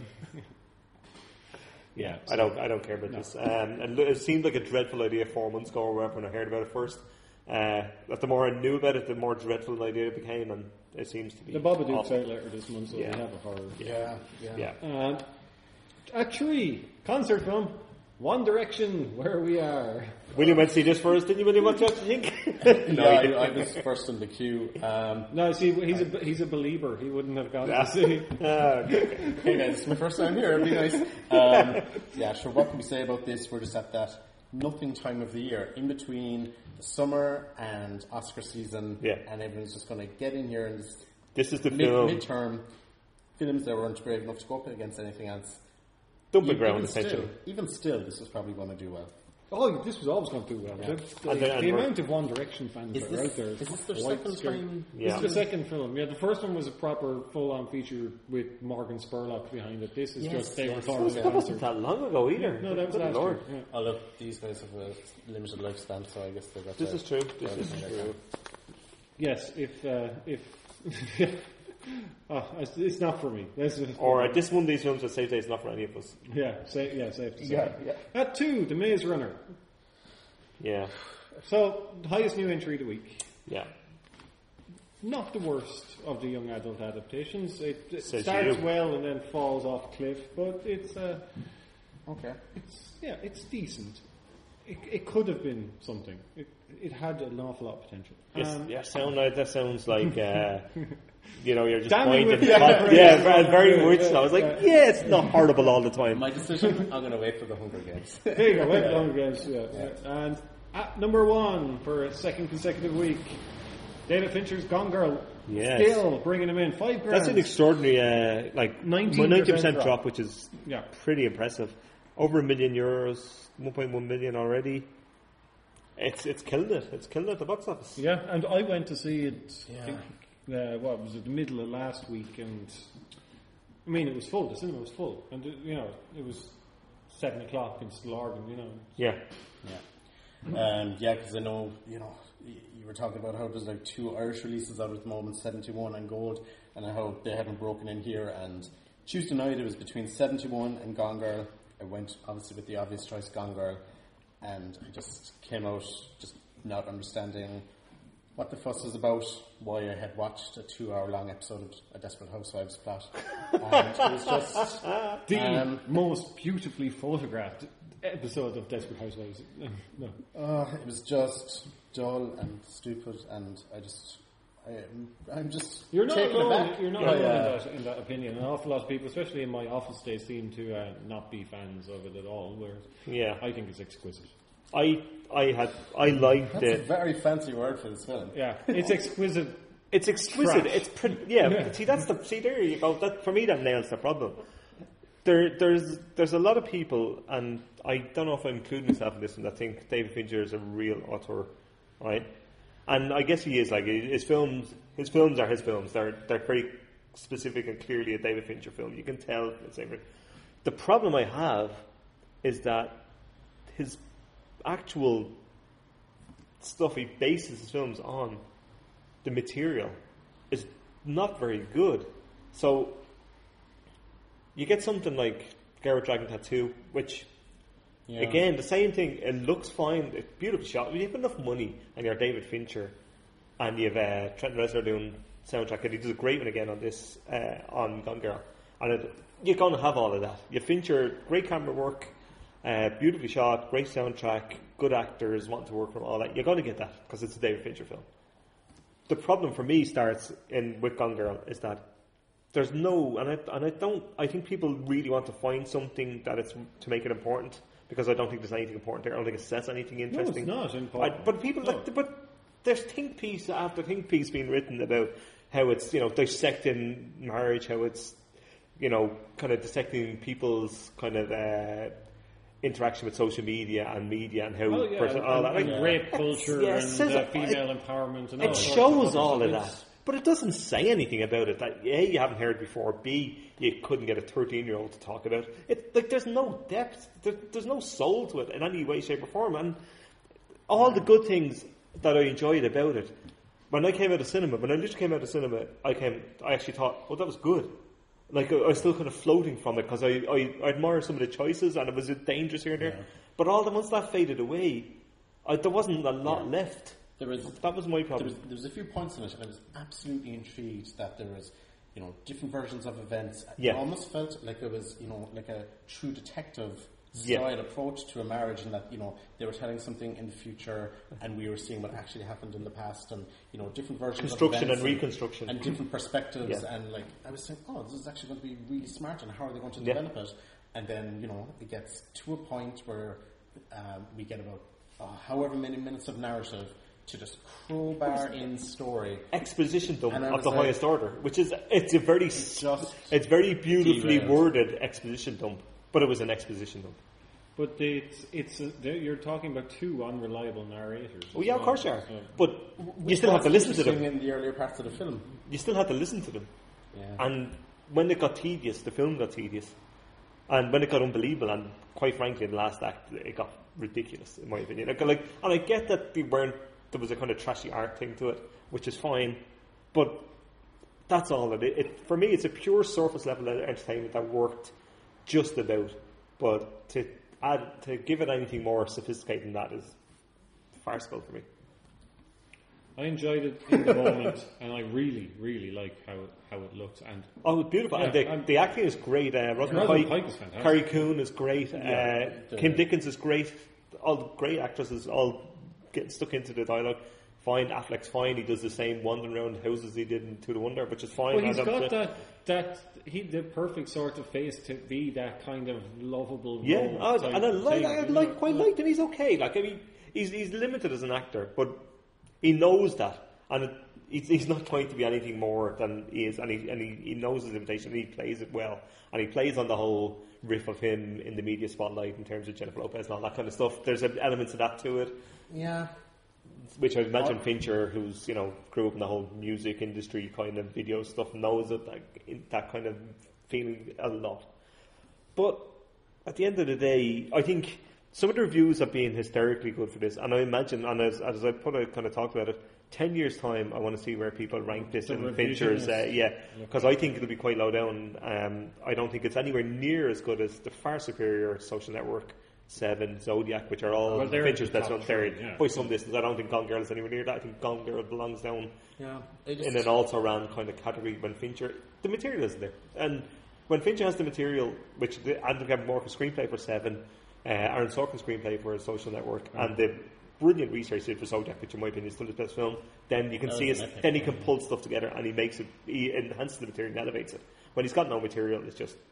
Yeah, I don't care about this. And it seemed like a dreadful idea 4 months ago or whatever when I heard about it first. But the more I knew about it, the more dreadful the idea it became, and it seems to be The Babadook's awful. out later this month, so Yeah. we have a horror. Yeah. At 3, concert film, One Direction, Where We Are. William went to see this first, didn't you, William? What do you have to think? No, I was first in the queue. No, see, he's a believer. He wouldn't have gone Yeah. to see. Hey guys, it's my first time here. It'll be nice. Yeah, sure. What can we say about this? We're just at that nothing time of the year, in between the summer and Oscar season, Yeah. and everyone's just going to get in here and just This is the film. midterm films that weren't brave enough to go up against anything else. Dumping ground, essentially. Even still, this was probably going to do well. Oh, this was always going to do well. Yeah. The And the amount of One Direction fans Is that are this- out there is this their quite second scary. time? Yeah. This is the second film. Yeah, the first one was a proper full-on feature with Morgan Spurlock behind it. This is Yes, just they yes. recorded That the wasn't concert. that long ago either. No, that was Good last Lord. year. Yeah. Although these guys have a limited lifespan, so I guess they got This to- is true. This Yeah, is they true. can. Yes, if it's not for me. This is, Or this one of these films that say it's not for any of us. safe to say. Yeah. At 2, The Maze Runner. Yeah. So, highest new entry of the week. Yeah. Not the worst of the young adult adaptations. It Says starts you. well and then falls off a cliff, but it's Okay. it's decent. It could have been something. It had an awful lot of potential. That sounds like you're just Damn it pointing. with- Very much. So I was like, it's not horrible all the time. My decision, I'm going to wait for the Hunger Games. There you go. Went long against And at number 1 for a second consecutive week, David Fincher's Gone Girl. Yes. Still bringing him in $5,000. That's an extraordinary, 90% drop. drop, which is pretty impressive. Over €1 million, 1.1 million already. It's killing it. It's killing it at the box office. Yeah, and I went to see it. I think, what was it? The middle of last week, and I mean, it was full. The cinema was full, and it was 7 o'clock in Stillorgan. Yeah. Because I know, you were talking about how there's like 2 Irish releases out at the moment, 71 and Gold, and how they haven't broken in here. And Tuesday night it was between 71 and Gone Girl. I went obviously with the obvious choice, Gone Girl, and I just came out just not understanding what the fuss was about, why I had watched a 2-hour-long episode of A Desperate Housewives plot. And it was just The most beautifully photographed episode of Desperate Housewives. No. it was just dull and stupid, and I'm just You're not taken alone. aback. You're not Yeah, alone yeah. in that opinion. An awful lot of people, especially in my office days, seem to not be fans of it at all. Whereas Yeah. I think it's exquisite. I liked That's a it. very fancy word for this film. Yeah, it's exquisite. It's exquisite. Trash. It's pretty. Yeah. See, there you go. That for me, that nails the problem. There's a lot of people, and I don't know if I'm including myself in this one, that think David Fincher is a real auteur, right? And I guess he is. Like his films are his films. They're very specific and clearly a David Fincher film. You can tell it's every. The problem I have is that his actual stuff he bases his films on, the material, is not very good. So you get something like Garrett Dragon Tattoo, which, Yeah. again, the same thing. It looks fine. It's beautifully shot. When you have enough money and you're David Fincher and you have Trent Reznor doing soundtrack, and he does a great one again on this, on Gone Girl. And you're going to have all of that. You Fincher, great camera work, beautifully shot, great soundtrack, good actors, wanting to work from all that. You're going to get that because it's a David Fincher film. The problem for me starts with Gone Girl is that there's no, I think people really want to find something that it's to make it important, because I don't think there's anything important there. I don't think it says anything interesting. No, it's not important. But people, but there's think piece after think piece being written about how it's, dissecting marriage, how it's, kind of dissecting people's kind of interaction with social media and how all that, and rape culture and female empowerment and all it shows all of that, but it doesn't say anything about it that A, you haven't heard before, B, you couldn't get a 13-year-old to talk about it. Like, there's no depth, there's no soul to it in any way, shape or form, and all the good things that I enjoyed about it, when I literally came out of cinema, I actually thought, oh, that was good. Like, I was still kind of floating from it, because I admire some of the choices, and it was dangerous here and there. Yeah. But once that faded away, there wasn't a lot left. That was my problem. There was a few points in it, and I was absolutely intrigued that there was, different versions of events. Yeah. It almost felt like it was, like a true detective style approach to a marriage, and that, they were telling something in the future, and we were seeing what actually happened in the past, and, different versions construction of events and reconstruction. and different perspectives, and, like, I was saying, oh, this is actually going to be really smart, and how are they going to develop it? And then, it gets to a point where we get about however many minutes of narrative to just crowbar in story. Exposition dump of the highest order, which is, it's very beautifully worded exposition dump, but it was an exposition dump. But you're talking about two unreliable narrators. Oh yeah, of course you are. But you still have to listen to them. In the earlier parts of the film, you still have to listen to them. Yeah. And when it got tedious, the film got tedious. And when it got unbelievable, and quite frankly, in the last act, it got ridiculous, in my opinion. And I get that there was a kind of trashy art thing to it, which is fine, but that's all for me, it's a pure surface level entertainment that worked just about. But to give it anything more sophisticated than that is farcical for me. I enjoyed it in the moment, and I really, really like how it looked. And it's beautiful. Yeah, and the acting is great. Rosamund Pike is fantastic. Carrie Coon is great. Kim Dickens is great. All the great actresses all getting stuck into the dialogue. Fine, Affleck's fine. He does the same wandering around houses he did in To the Wonder, which is fine. Well, he's got the perfect sort of face to be that kind of lovable. Yeah, and I quite liked him. He's okay. Like, I mean, he's limited as an actor, but he knows that, and he's not trying to be anything more than he is, and he knows his invitation, and he plays it well, and he plays on the whole riff of him in the media spotlight in terms of Jennifer Lopez and all that kind of stuff. There's elements of that to it. Yeah. Which I imagine Fincher, who's, grew up in the whole music industry kind of video stuff, knows it, that kind of feeling a lot. But at the end of the day, I think some of the reviews have been hysterically good for this, and I imagine, and as I kind of talked about it, 10 years' time, I want to see where people rank this in Fincher's, because I think it'll be quite low down. I don't think it's anywhere near as good as the far superior Social Network, Seven, Zodiac, which are all Fincher's best ones there by some distance. I don't think Gone Girl is anywhere near that. I think Gone Girl belongs down in an also-ran kind of category when Fincher, the material isn't there. And when Fincher has the material, which Andrew Kevin Morgan's screenplay for Seven, Aaron Sorkin's screenplay for Social Network, and the brilliant research he did for Zodiac, which in my opinion is still his best film, then you can then he can pull stuff together, and he enhances the material and elevates it. When he's got no material, it's just...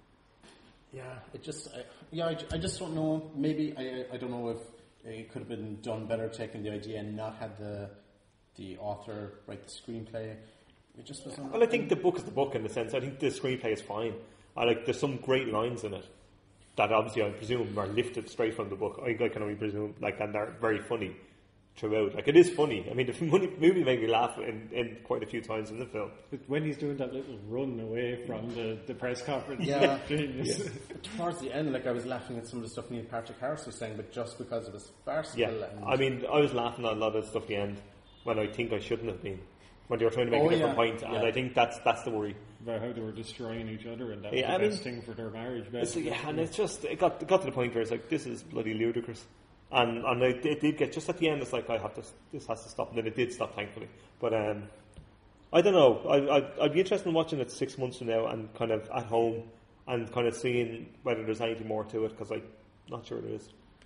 I just don't know. Maybe I don't know if it could have been done better, taking the idea and not had the author write the screenplay. It just wasn't. Well, I think the book is the book in the sense. I think the screenplay is fine. There's some great lines in it that obviously I presume are lifted straight from the book. I can only presume, and they're very funny throughout. It is funny. I mean, the movie made me laugh in quite a few times in the film. But when he's doing that little run away from the press conference, towards the end, I was laughing at some of the stuff Neil Patrick Harris was saying, but just because it was farcical. Yeah, I mean, I was laughing at a lot of stuff at the end when I think I shouldn't have been. When they were trying to make a different point, and I think that's the worry. about how they were destroying each other, and that was Yeah, the best thing for their marriage. And it's just it got to the point where it's like, this is bloody ludicrous. And it did get just at the end. It's like, this has to stop, and then it did stop, thankfully. But I don't know. I'd be interested in watching it 6 months from now and kind of at home and kind of seeing whether there's anything more to it, because I'm not sure there is.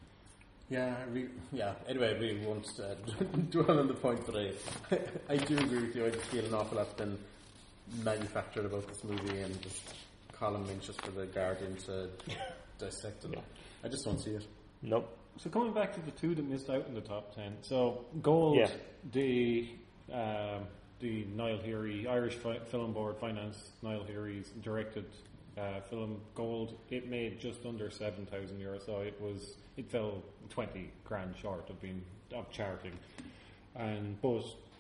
Anyway, we won't dwell on the point, but I do agree with you. I just feel an awful lot been manufactured about this movie and just column inches for the Guardian to dissect it. I just don't see it. Nope. So coming back to the two that missed out in the top 10. So Gold, the Niall Heary, Irish Film Board financed Niall Heary's directed film Gold. It made just under €7,000, so it fell 20 grand short of charting. And but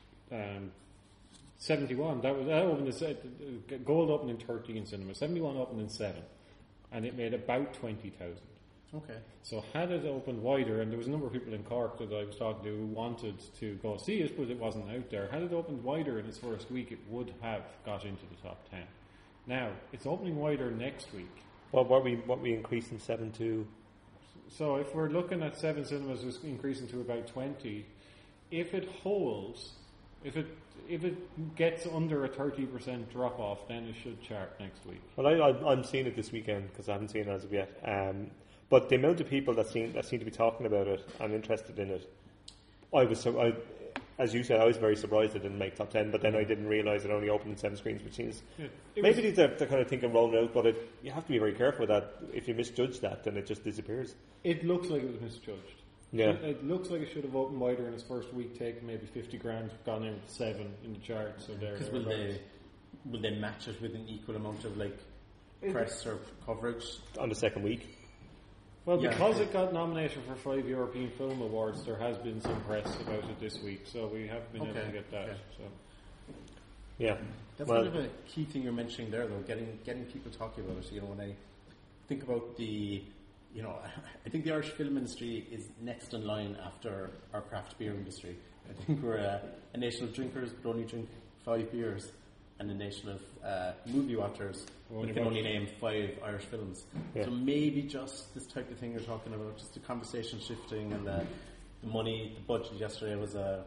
71, that opened Gold opened in 13 cinemas, 71 opened in 7, and it made about 20,000. Okay. So had it opened wider, and there was a number of people in Cork that I was talking to who wanted to go see it, but it wasn't out there. Had it opened wider in its first week, it would have got into the top 10. Now, it's opening wider next week. Well, what we increasing 7 to? So if we're looking at 7 cinemas increasing to about 20, if it holds, if it gets under a 30% drop off, then it should chart next week. Well, I'm seeing it this weekend because I haven't seen it as of yet. But the amount of people that seem to be talking about it and interested in it, as you said, I was very surprised it didn't make top 10. But then I didn't realise it only opened in 7 screens, which seems maybe they're kind of thinking rolling out. But you have to be very careful with that. If you misjudge that, then it just disappears. It looks like it was misjudged. Yeah, it looks like it should have opened wider in its first week, taken maybe 50 grand, gone in 7 in the chart. So there. Because will they match it with an equal amount of press or coverage on the second week? Well, because it got nominated for 5 European Film Awards, there has been some press about it this week, so we have been able to get that. Okay. So. Yeah, that's kind of a key thing you're mentioning there, though. Getting people talking about it. When I think about I think the Irish film industry is next in line after our craft beer industry. I think we're a nation of drinkers, but only drink 5 beers, and a nation of movie watchers, but can only name 5 Irish films. Yeah. So maybe just this type of thing you're talking about, just the conversation shifting and the money, the budget yesterday was a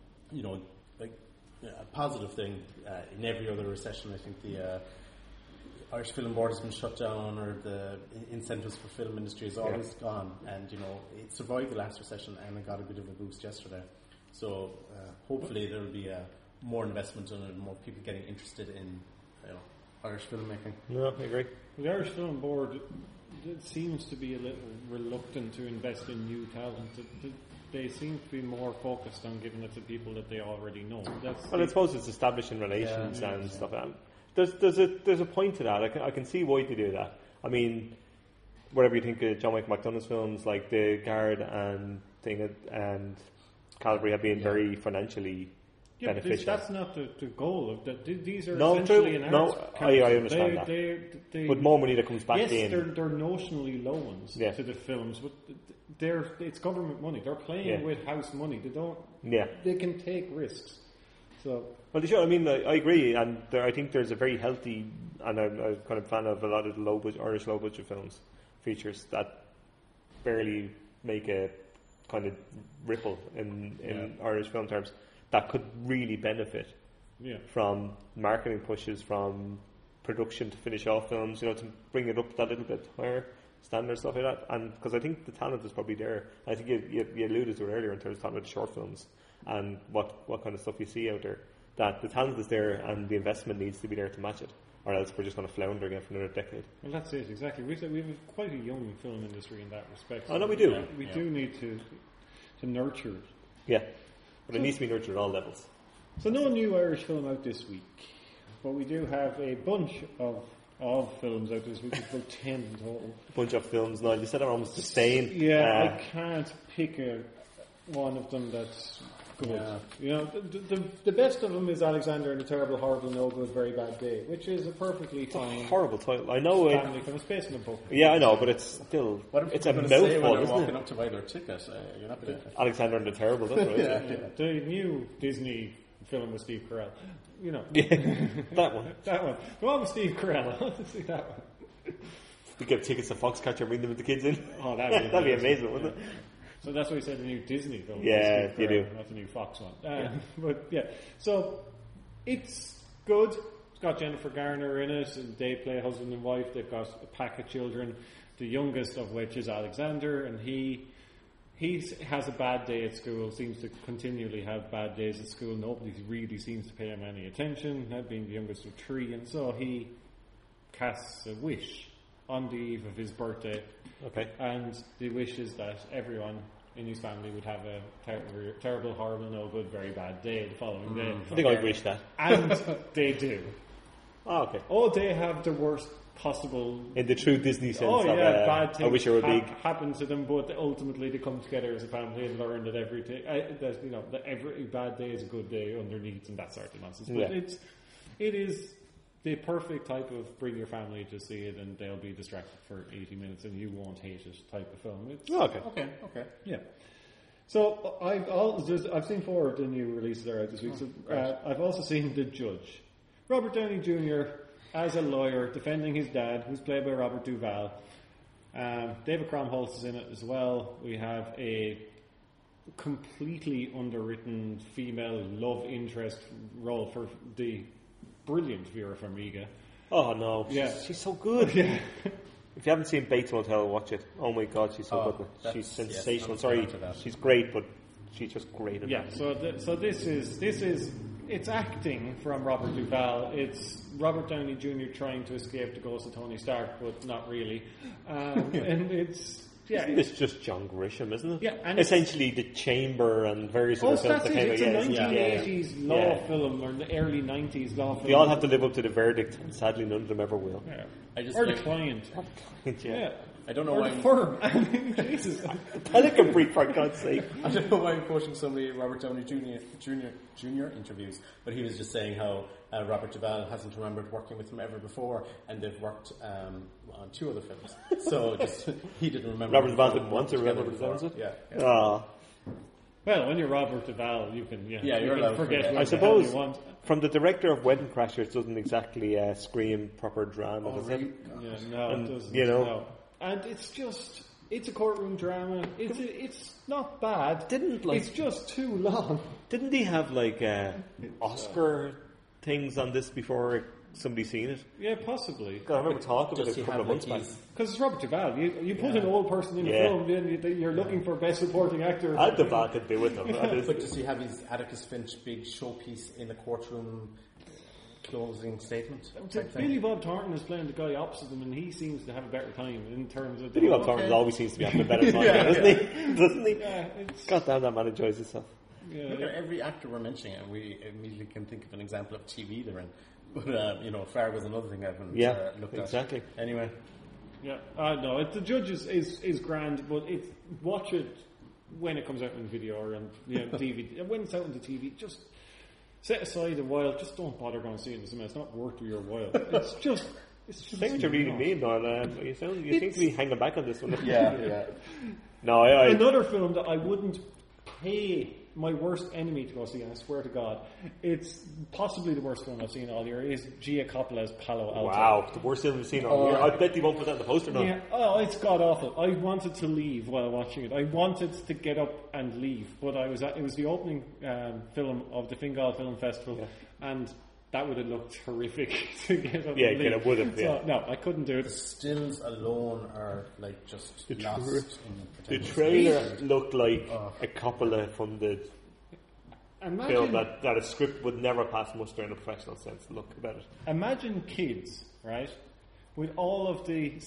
positive thing. In every other recession, I think the Irish Film Board has been shut down, or the incentives for film industry is always gone, and it survived the last recession and it got a bit of a boost yesterday. So hopefully there will be more investment in it and more people getting interested in Irish filmmaking. No, I agree. The Irish Film Board seems to be a little reluctant to invest in new talent. They seem to be more focused on giving it to people that they already know. I suppose it's establishing relations and stuff like that. There's a point to that. I can see why they do that. I mean, whatever you think of John Michael McDonagh's films, like The Guard and Calvary, have been very financially beneficial. That's not the goal of that. These are essentially an arts I understand that. But more money that comes back in. Yes, they're notionally loans to the films, but it's government money. They're playing with house money. They don't. Yeah. They can take risks. So. Well, they should. I mean, I agree, and I think there's a very healthy, and I'm kind of fan of a lot of the Irish low budget films, features that barely make a kind of ripple in Irish film terms, that could really benefit from marketing pushes, from production to finish off films, to bring it up that little bit higher standard, stuff like that. And because I think the talent is probably there. I think you alluded to it earlier in terms of talking about short films and what kind of stuff you see out there. That the talent is there and the investment needs to be there to match it, or else we're just going to flounder again for another decade. Well, that's it, exactly. We have quite a young film industry in that respect. Oh, no, we do. We do need to nurture it. Yeah, but it needs to be nurtured at all levels. So no new Irish film out this week, but we do have a bunch of films out this week. It's about 10 in total. Bunch of films. No, you said they're almost the same. Yeah, I can't pick one of them that's good. Yeah. The best of them is Alexander and the Terrible, Horrible, No Good, Very Bad Day, which is a perfectly fine. Horrible title. I know it. It's based on a book. Yeah, I know, but it's still. It's a mouthful, isn't it? Walking up to buy their ticket, you're not going to. Alexander and the Terrible. That's right. The new Disney film with Steve Carell. You know, That one. that one. The one with Steve Carell. I want to see that one. We get tickets to Foxcatcher and bring them with the kids in. Oh, that'd be amazing, wouldn't it? So that's why we said the new Disney film. Yeah, with Steve you Carell, do. not the new Fox one. But yeah, so it's good. It's got Jennifer Garner in it, and they play husband and wife. They've got a pack of children, the youngest of which is Alexander, and he has a bad day at school, seems to continually have bad days at school. Nobody really seems to pay him any attention, being the youngest of three, and so he casts a wish on the eve of his birthday. Okay. And the wish is that everyone in his family would have a terrible, horrible, no good, very bad day the following day. I think I'd wish that. And they do. Oh, okay. Oh, they have the worst possible... In the true Disney sense Oh, of yeah, bad things I wish I were big. happen to them, but ultimately they come together as a family and learn that that every bad day is a good day underneath and that sort of nonsense. But it is the perfect type of bring your family to see it and they'll be distracted for 80 minutes and you won't hate it type of film. It's, Okay. yeah. So I've seen 4 of the new releases there out this week. So I've also seen The Judge. Robert Downey Jr. as a lawyer defending his dad, who's played by Robert Duvall. David Cromholtz is in it as well. We have a completely underwritten female love interest role for the brilliant Vera Farmiga. Oh no, Yeah. she's so good. Yeah. If you haven't seen Bates Motel, watch it. Oh my god, she's so good. She's sensational. Sorry, she's great, but she's just great. In Yeah, so this is it's acting from Robert Duvall. It's Robert Downey Jr. trying to escape the ghost of Tony Stark, but not really. And it's Isn't this just John Grisham, isn't it? Yeah, and essentially The Chamber and various other films that's that it. came It's a out. 1980s law film or the early 90s law film. They all have to live up to the verdict, and sadly none of them ever will. Yeah. I just Or the think- client. Yeah. I don't know Or why. the firm. I mean, Jesus. Pelican Brief, for God's sake. I don't know why I'm quoting so many Robert Downey Jr. interviews, but he was just saying how Robert Duvall hasn't remembered working with him ever before, and they've worked on 2 other films. So just he didn't remember. Robert Duvall didn't want to remember together what it before. was. Yeah. Ah. Well, when you're Robert Duvall, you can you're you allowed can to forget forget. what I the hell suppose you want. from the director of Wedding Crashers doesn't exactly scream proper drama, does it? Yeah, no, And, it doesn't. you know- no. And it's a courtroom drama. It's not bad. It's just too long. Didn't he have like Oscar things on this before somebody seen it? Yeah, possibly. God, I remember talking about Does it he a couple of have months like back. his... Because it's Robert Duvall. You put an old person in a Yeah. film, then you're looking for best supporting actor. And Duvall could do with them. But does he have his Atticus Finch big showpiece in the courtroom closing statement? type thing? Billy Bob Thornton is playing the guy opposite him, and he seems to have a better time in terms of. Billy Bob Thornton always seems to be having a better time, doesn't he? Doesn't he? Yeah, it's, God damn, that man enjoys himself. yeah, Look at every actor we're mentioning, and we immediately can think of an example of TV they're in. But, Fargo's another thing I haven't looked exactly. at. Anyway. yeah. No, The Judge is grand, but watch it when it comes out on video or on DVD. When it's out on the TV, just set aside a while. Just don't bother going to see it in the cinema. It's not worth your while. It's just. Say what you really mean, Noel. You seem to be hanging back on this one. Yeah. No, I Another film that I wouldn't pay my worst enemy to go see, and I swear to God, it's possibly the worst film I've seen all year, is Gia Coppola's Palo Alto. wow, the worst film we've seen all year. I bet they won't put that in the poster now. Yeah, it's god awful. I wanted to leave while watching it. I wanted to get up and leave, but it was the opening film of the Fingal Film Festival, and that would have looked horrific to get up Yeah, and leave. it would have, yeah. So, no, I couldn't do The it. stills alone are like just lost in The potential. trailer looked like a Coppola funded Imagine, film that a script would never pass muster in a professional sense. Look about it. imagine kids, right, with all of the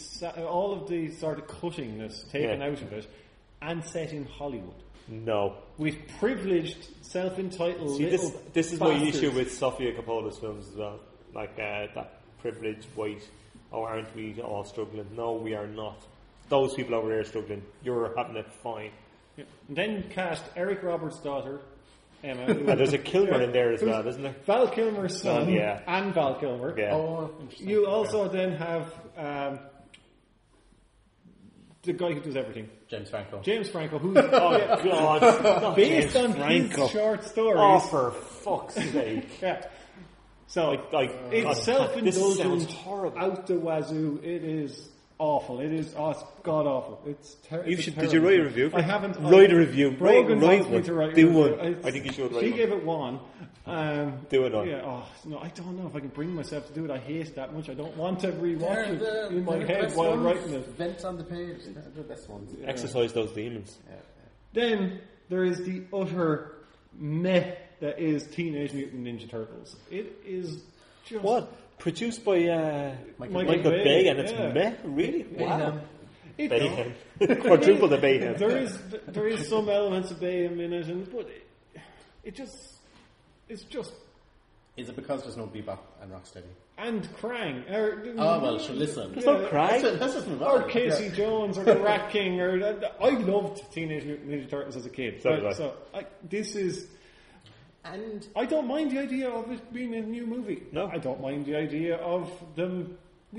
sort of cuttingness taken Yeah. out of it, and set in Hollywood. No. With privileged, self-entitled See, little this is my bastards. issue with Sofia Coppola's films as well. Like that privileged white, aren't we all struggling? No, we are not. Those people over there are struggling. You're having it fine. Yeah. Then cast Eric Roberts' daughter, Emma. And there's a Kilmer in there as well, isn't there? Val Kilmer's son, yeah. and Val Kilmer. Yeah. Oh, interesting. You also then have the guy who does everything. James Franco. James Franco, who's God, based on Franco. his short stories. Oh, for fuck's sake! Yeah. So Like, it's God, self-indulgent, this sounds horrible. out the wazoo. It is awful. It is it's god awful. It's terrible. Did you write a review? I haven't. Write a review. Brogan Write wants me to write. Do a one. review. I think you should write She one. gave it 1. Do it on. Yeah. Oh no, I don't know if I can bring myself to do it. I hate it that much. I don't want to rewatch it in my head while I'm writing it. Vent on the page. They're the best ones. Exercise those demons. Then there is the utter meh that is Teenage Mutant Ninja Turtles. It is just What? Produced by Michael Michael Bay, Bay, and it's yeah. meh? Really? Wow. It- Bayhem. Quadruple the Bayhem. there is some elements of Bayhem in it, but it's just Is it because there's no Bebop and Rocksteady? and Krang Oh, well, sure, listen. There's no cry. Let's just move or on. Casey Yeah. Jones or the Rat King or I loved Teenage Mutant Ninja Turtles as a kid. So did I. So this is. And I don't mind the idea of it being a new movie. No. I don't mind the idea of them,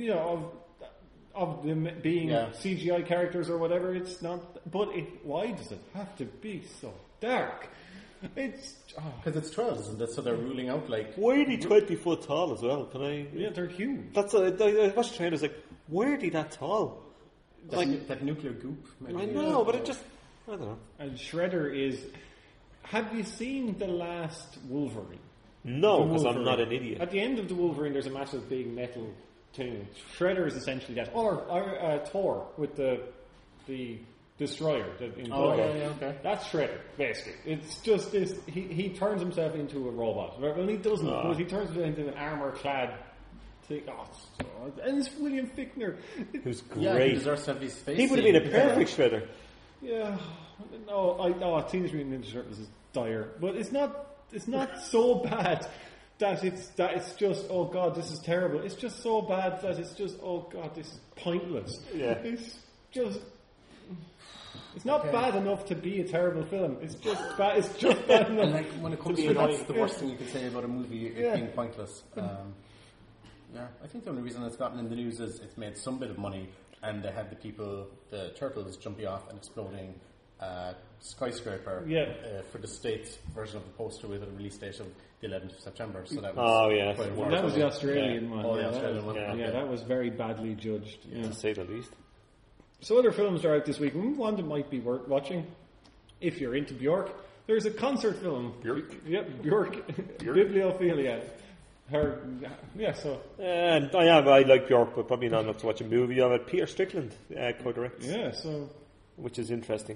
of them being Yeah. CGI characters or whatever. It's not, but why does it have to be so dark? It's because it's trolls, isn't it? So they're ruling out like Why are they 20 foot tall as well? Can I? yeah, they're huge. That's I watched the trailer. I was like, why are they that tall? that nuclear goop. Maybe. I know, but it just I don't know. And Shredder is. Have you seen the last Wolverine? No, The because I'm Wolverine. not an idiot. At the end of the Wolverine, there's a massive big metal thing. Shredder is essentially that, or Thor with the destroyer. Oh, yeah, okay. That's Shredder, basically. It's just this. He turns himself into a robot. Well, he doesn't. But he turns himself into an armor-clad thing. And it's William Fichtner. Who's Yeah, he great. deserves to have his face. He would have been a perfect Shredder. Yeah, no, Teenage Mutant Ninja Turtles is dire, but it's not so bad that it's just oh god, this is terrible. It's just so bad that it's just oh god, this is pointless. Yeah. It's just. It's not bad enough to be a terrible film. It's just bad. It's just bad enough. And like when it comes be to that's annoying. the worst thing you could say about a movie, it Yeah. being pointless. Yeah, I think the only reason it's gotten in the news is it's made some bit of money, and they had the turtles jumping off and exploding skyscraper for the States version of the poster with a release date of the 11th of September. So that was quite a while That was the ago. Australian one. Oh, the Yeah, Australian that was, one. yeah, that was very badly judged. Yeah. To say the least. So other films are out this week. One that might be worth watching, if you're into Björk. There's a concert film. Björk? Yep, Björk. Bibliophilia. Her, yeah, so... I like Bjork, but probably not enough to watch a movie of it. Peter Strickland co-directs, Yeah, so... which is interesting.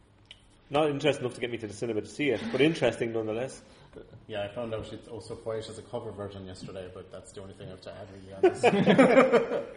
Not interesting enough to get me to the cinema to see it, but interesting nonetheless. Yeah, I found out it's also quiet as a cover version yesterday, but that's the only thing I have to add really on this.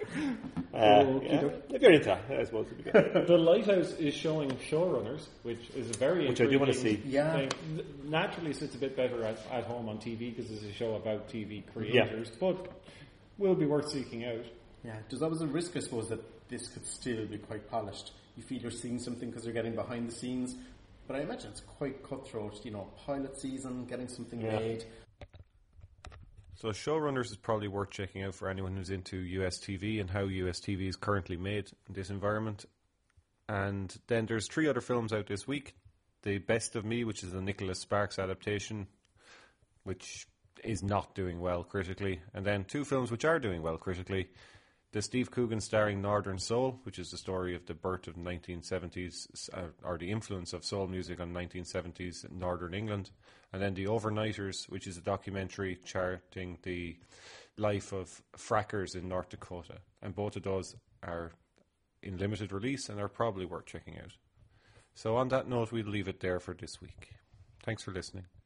If you're into that, I suppose it'd be good. The Lighthouse is showing Showrunners, which is a very Which I do wanna intriguing see. Yeah. thing. Naturally, sits a bit better at home on TV because it's a show about TV creators, but will be worth seeking out. Yeah, there's always a risk, I suppose, that this could still be quite polished. You feel you're seeing something because you're getting behind the scenes, but I imagine it's quite cutthroat, pilot season, getting something made. So Showrunners is probably worth checking out for anyone who's into US TV and how US TV is currently made in this environment. And then there's 3 other films out this week. The Best of Me, which is a Nicholas Sparks adaptation, which is not doing well critically. And then 2 films which are doing well critically. The Steve Coogan starring Northern Soul, which is the story of the birth of 1970s, or the influence of soul music on 1970s Northern England. And then The Overnighters, which is a documentary charting the life of frackers in North Dakota. And both of those are in limited release and are probably worth checking out. So on that note, we'll leave it there for this week. Thanks for listening.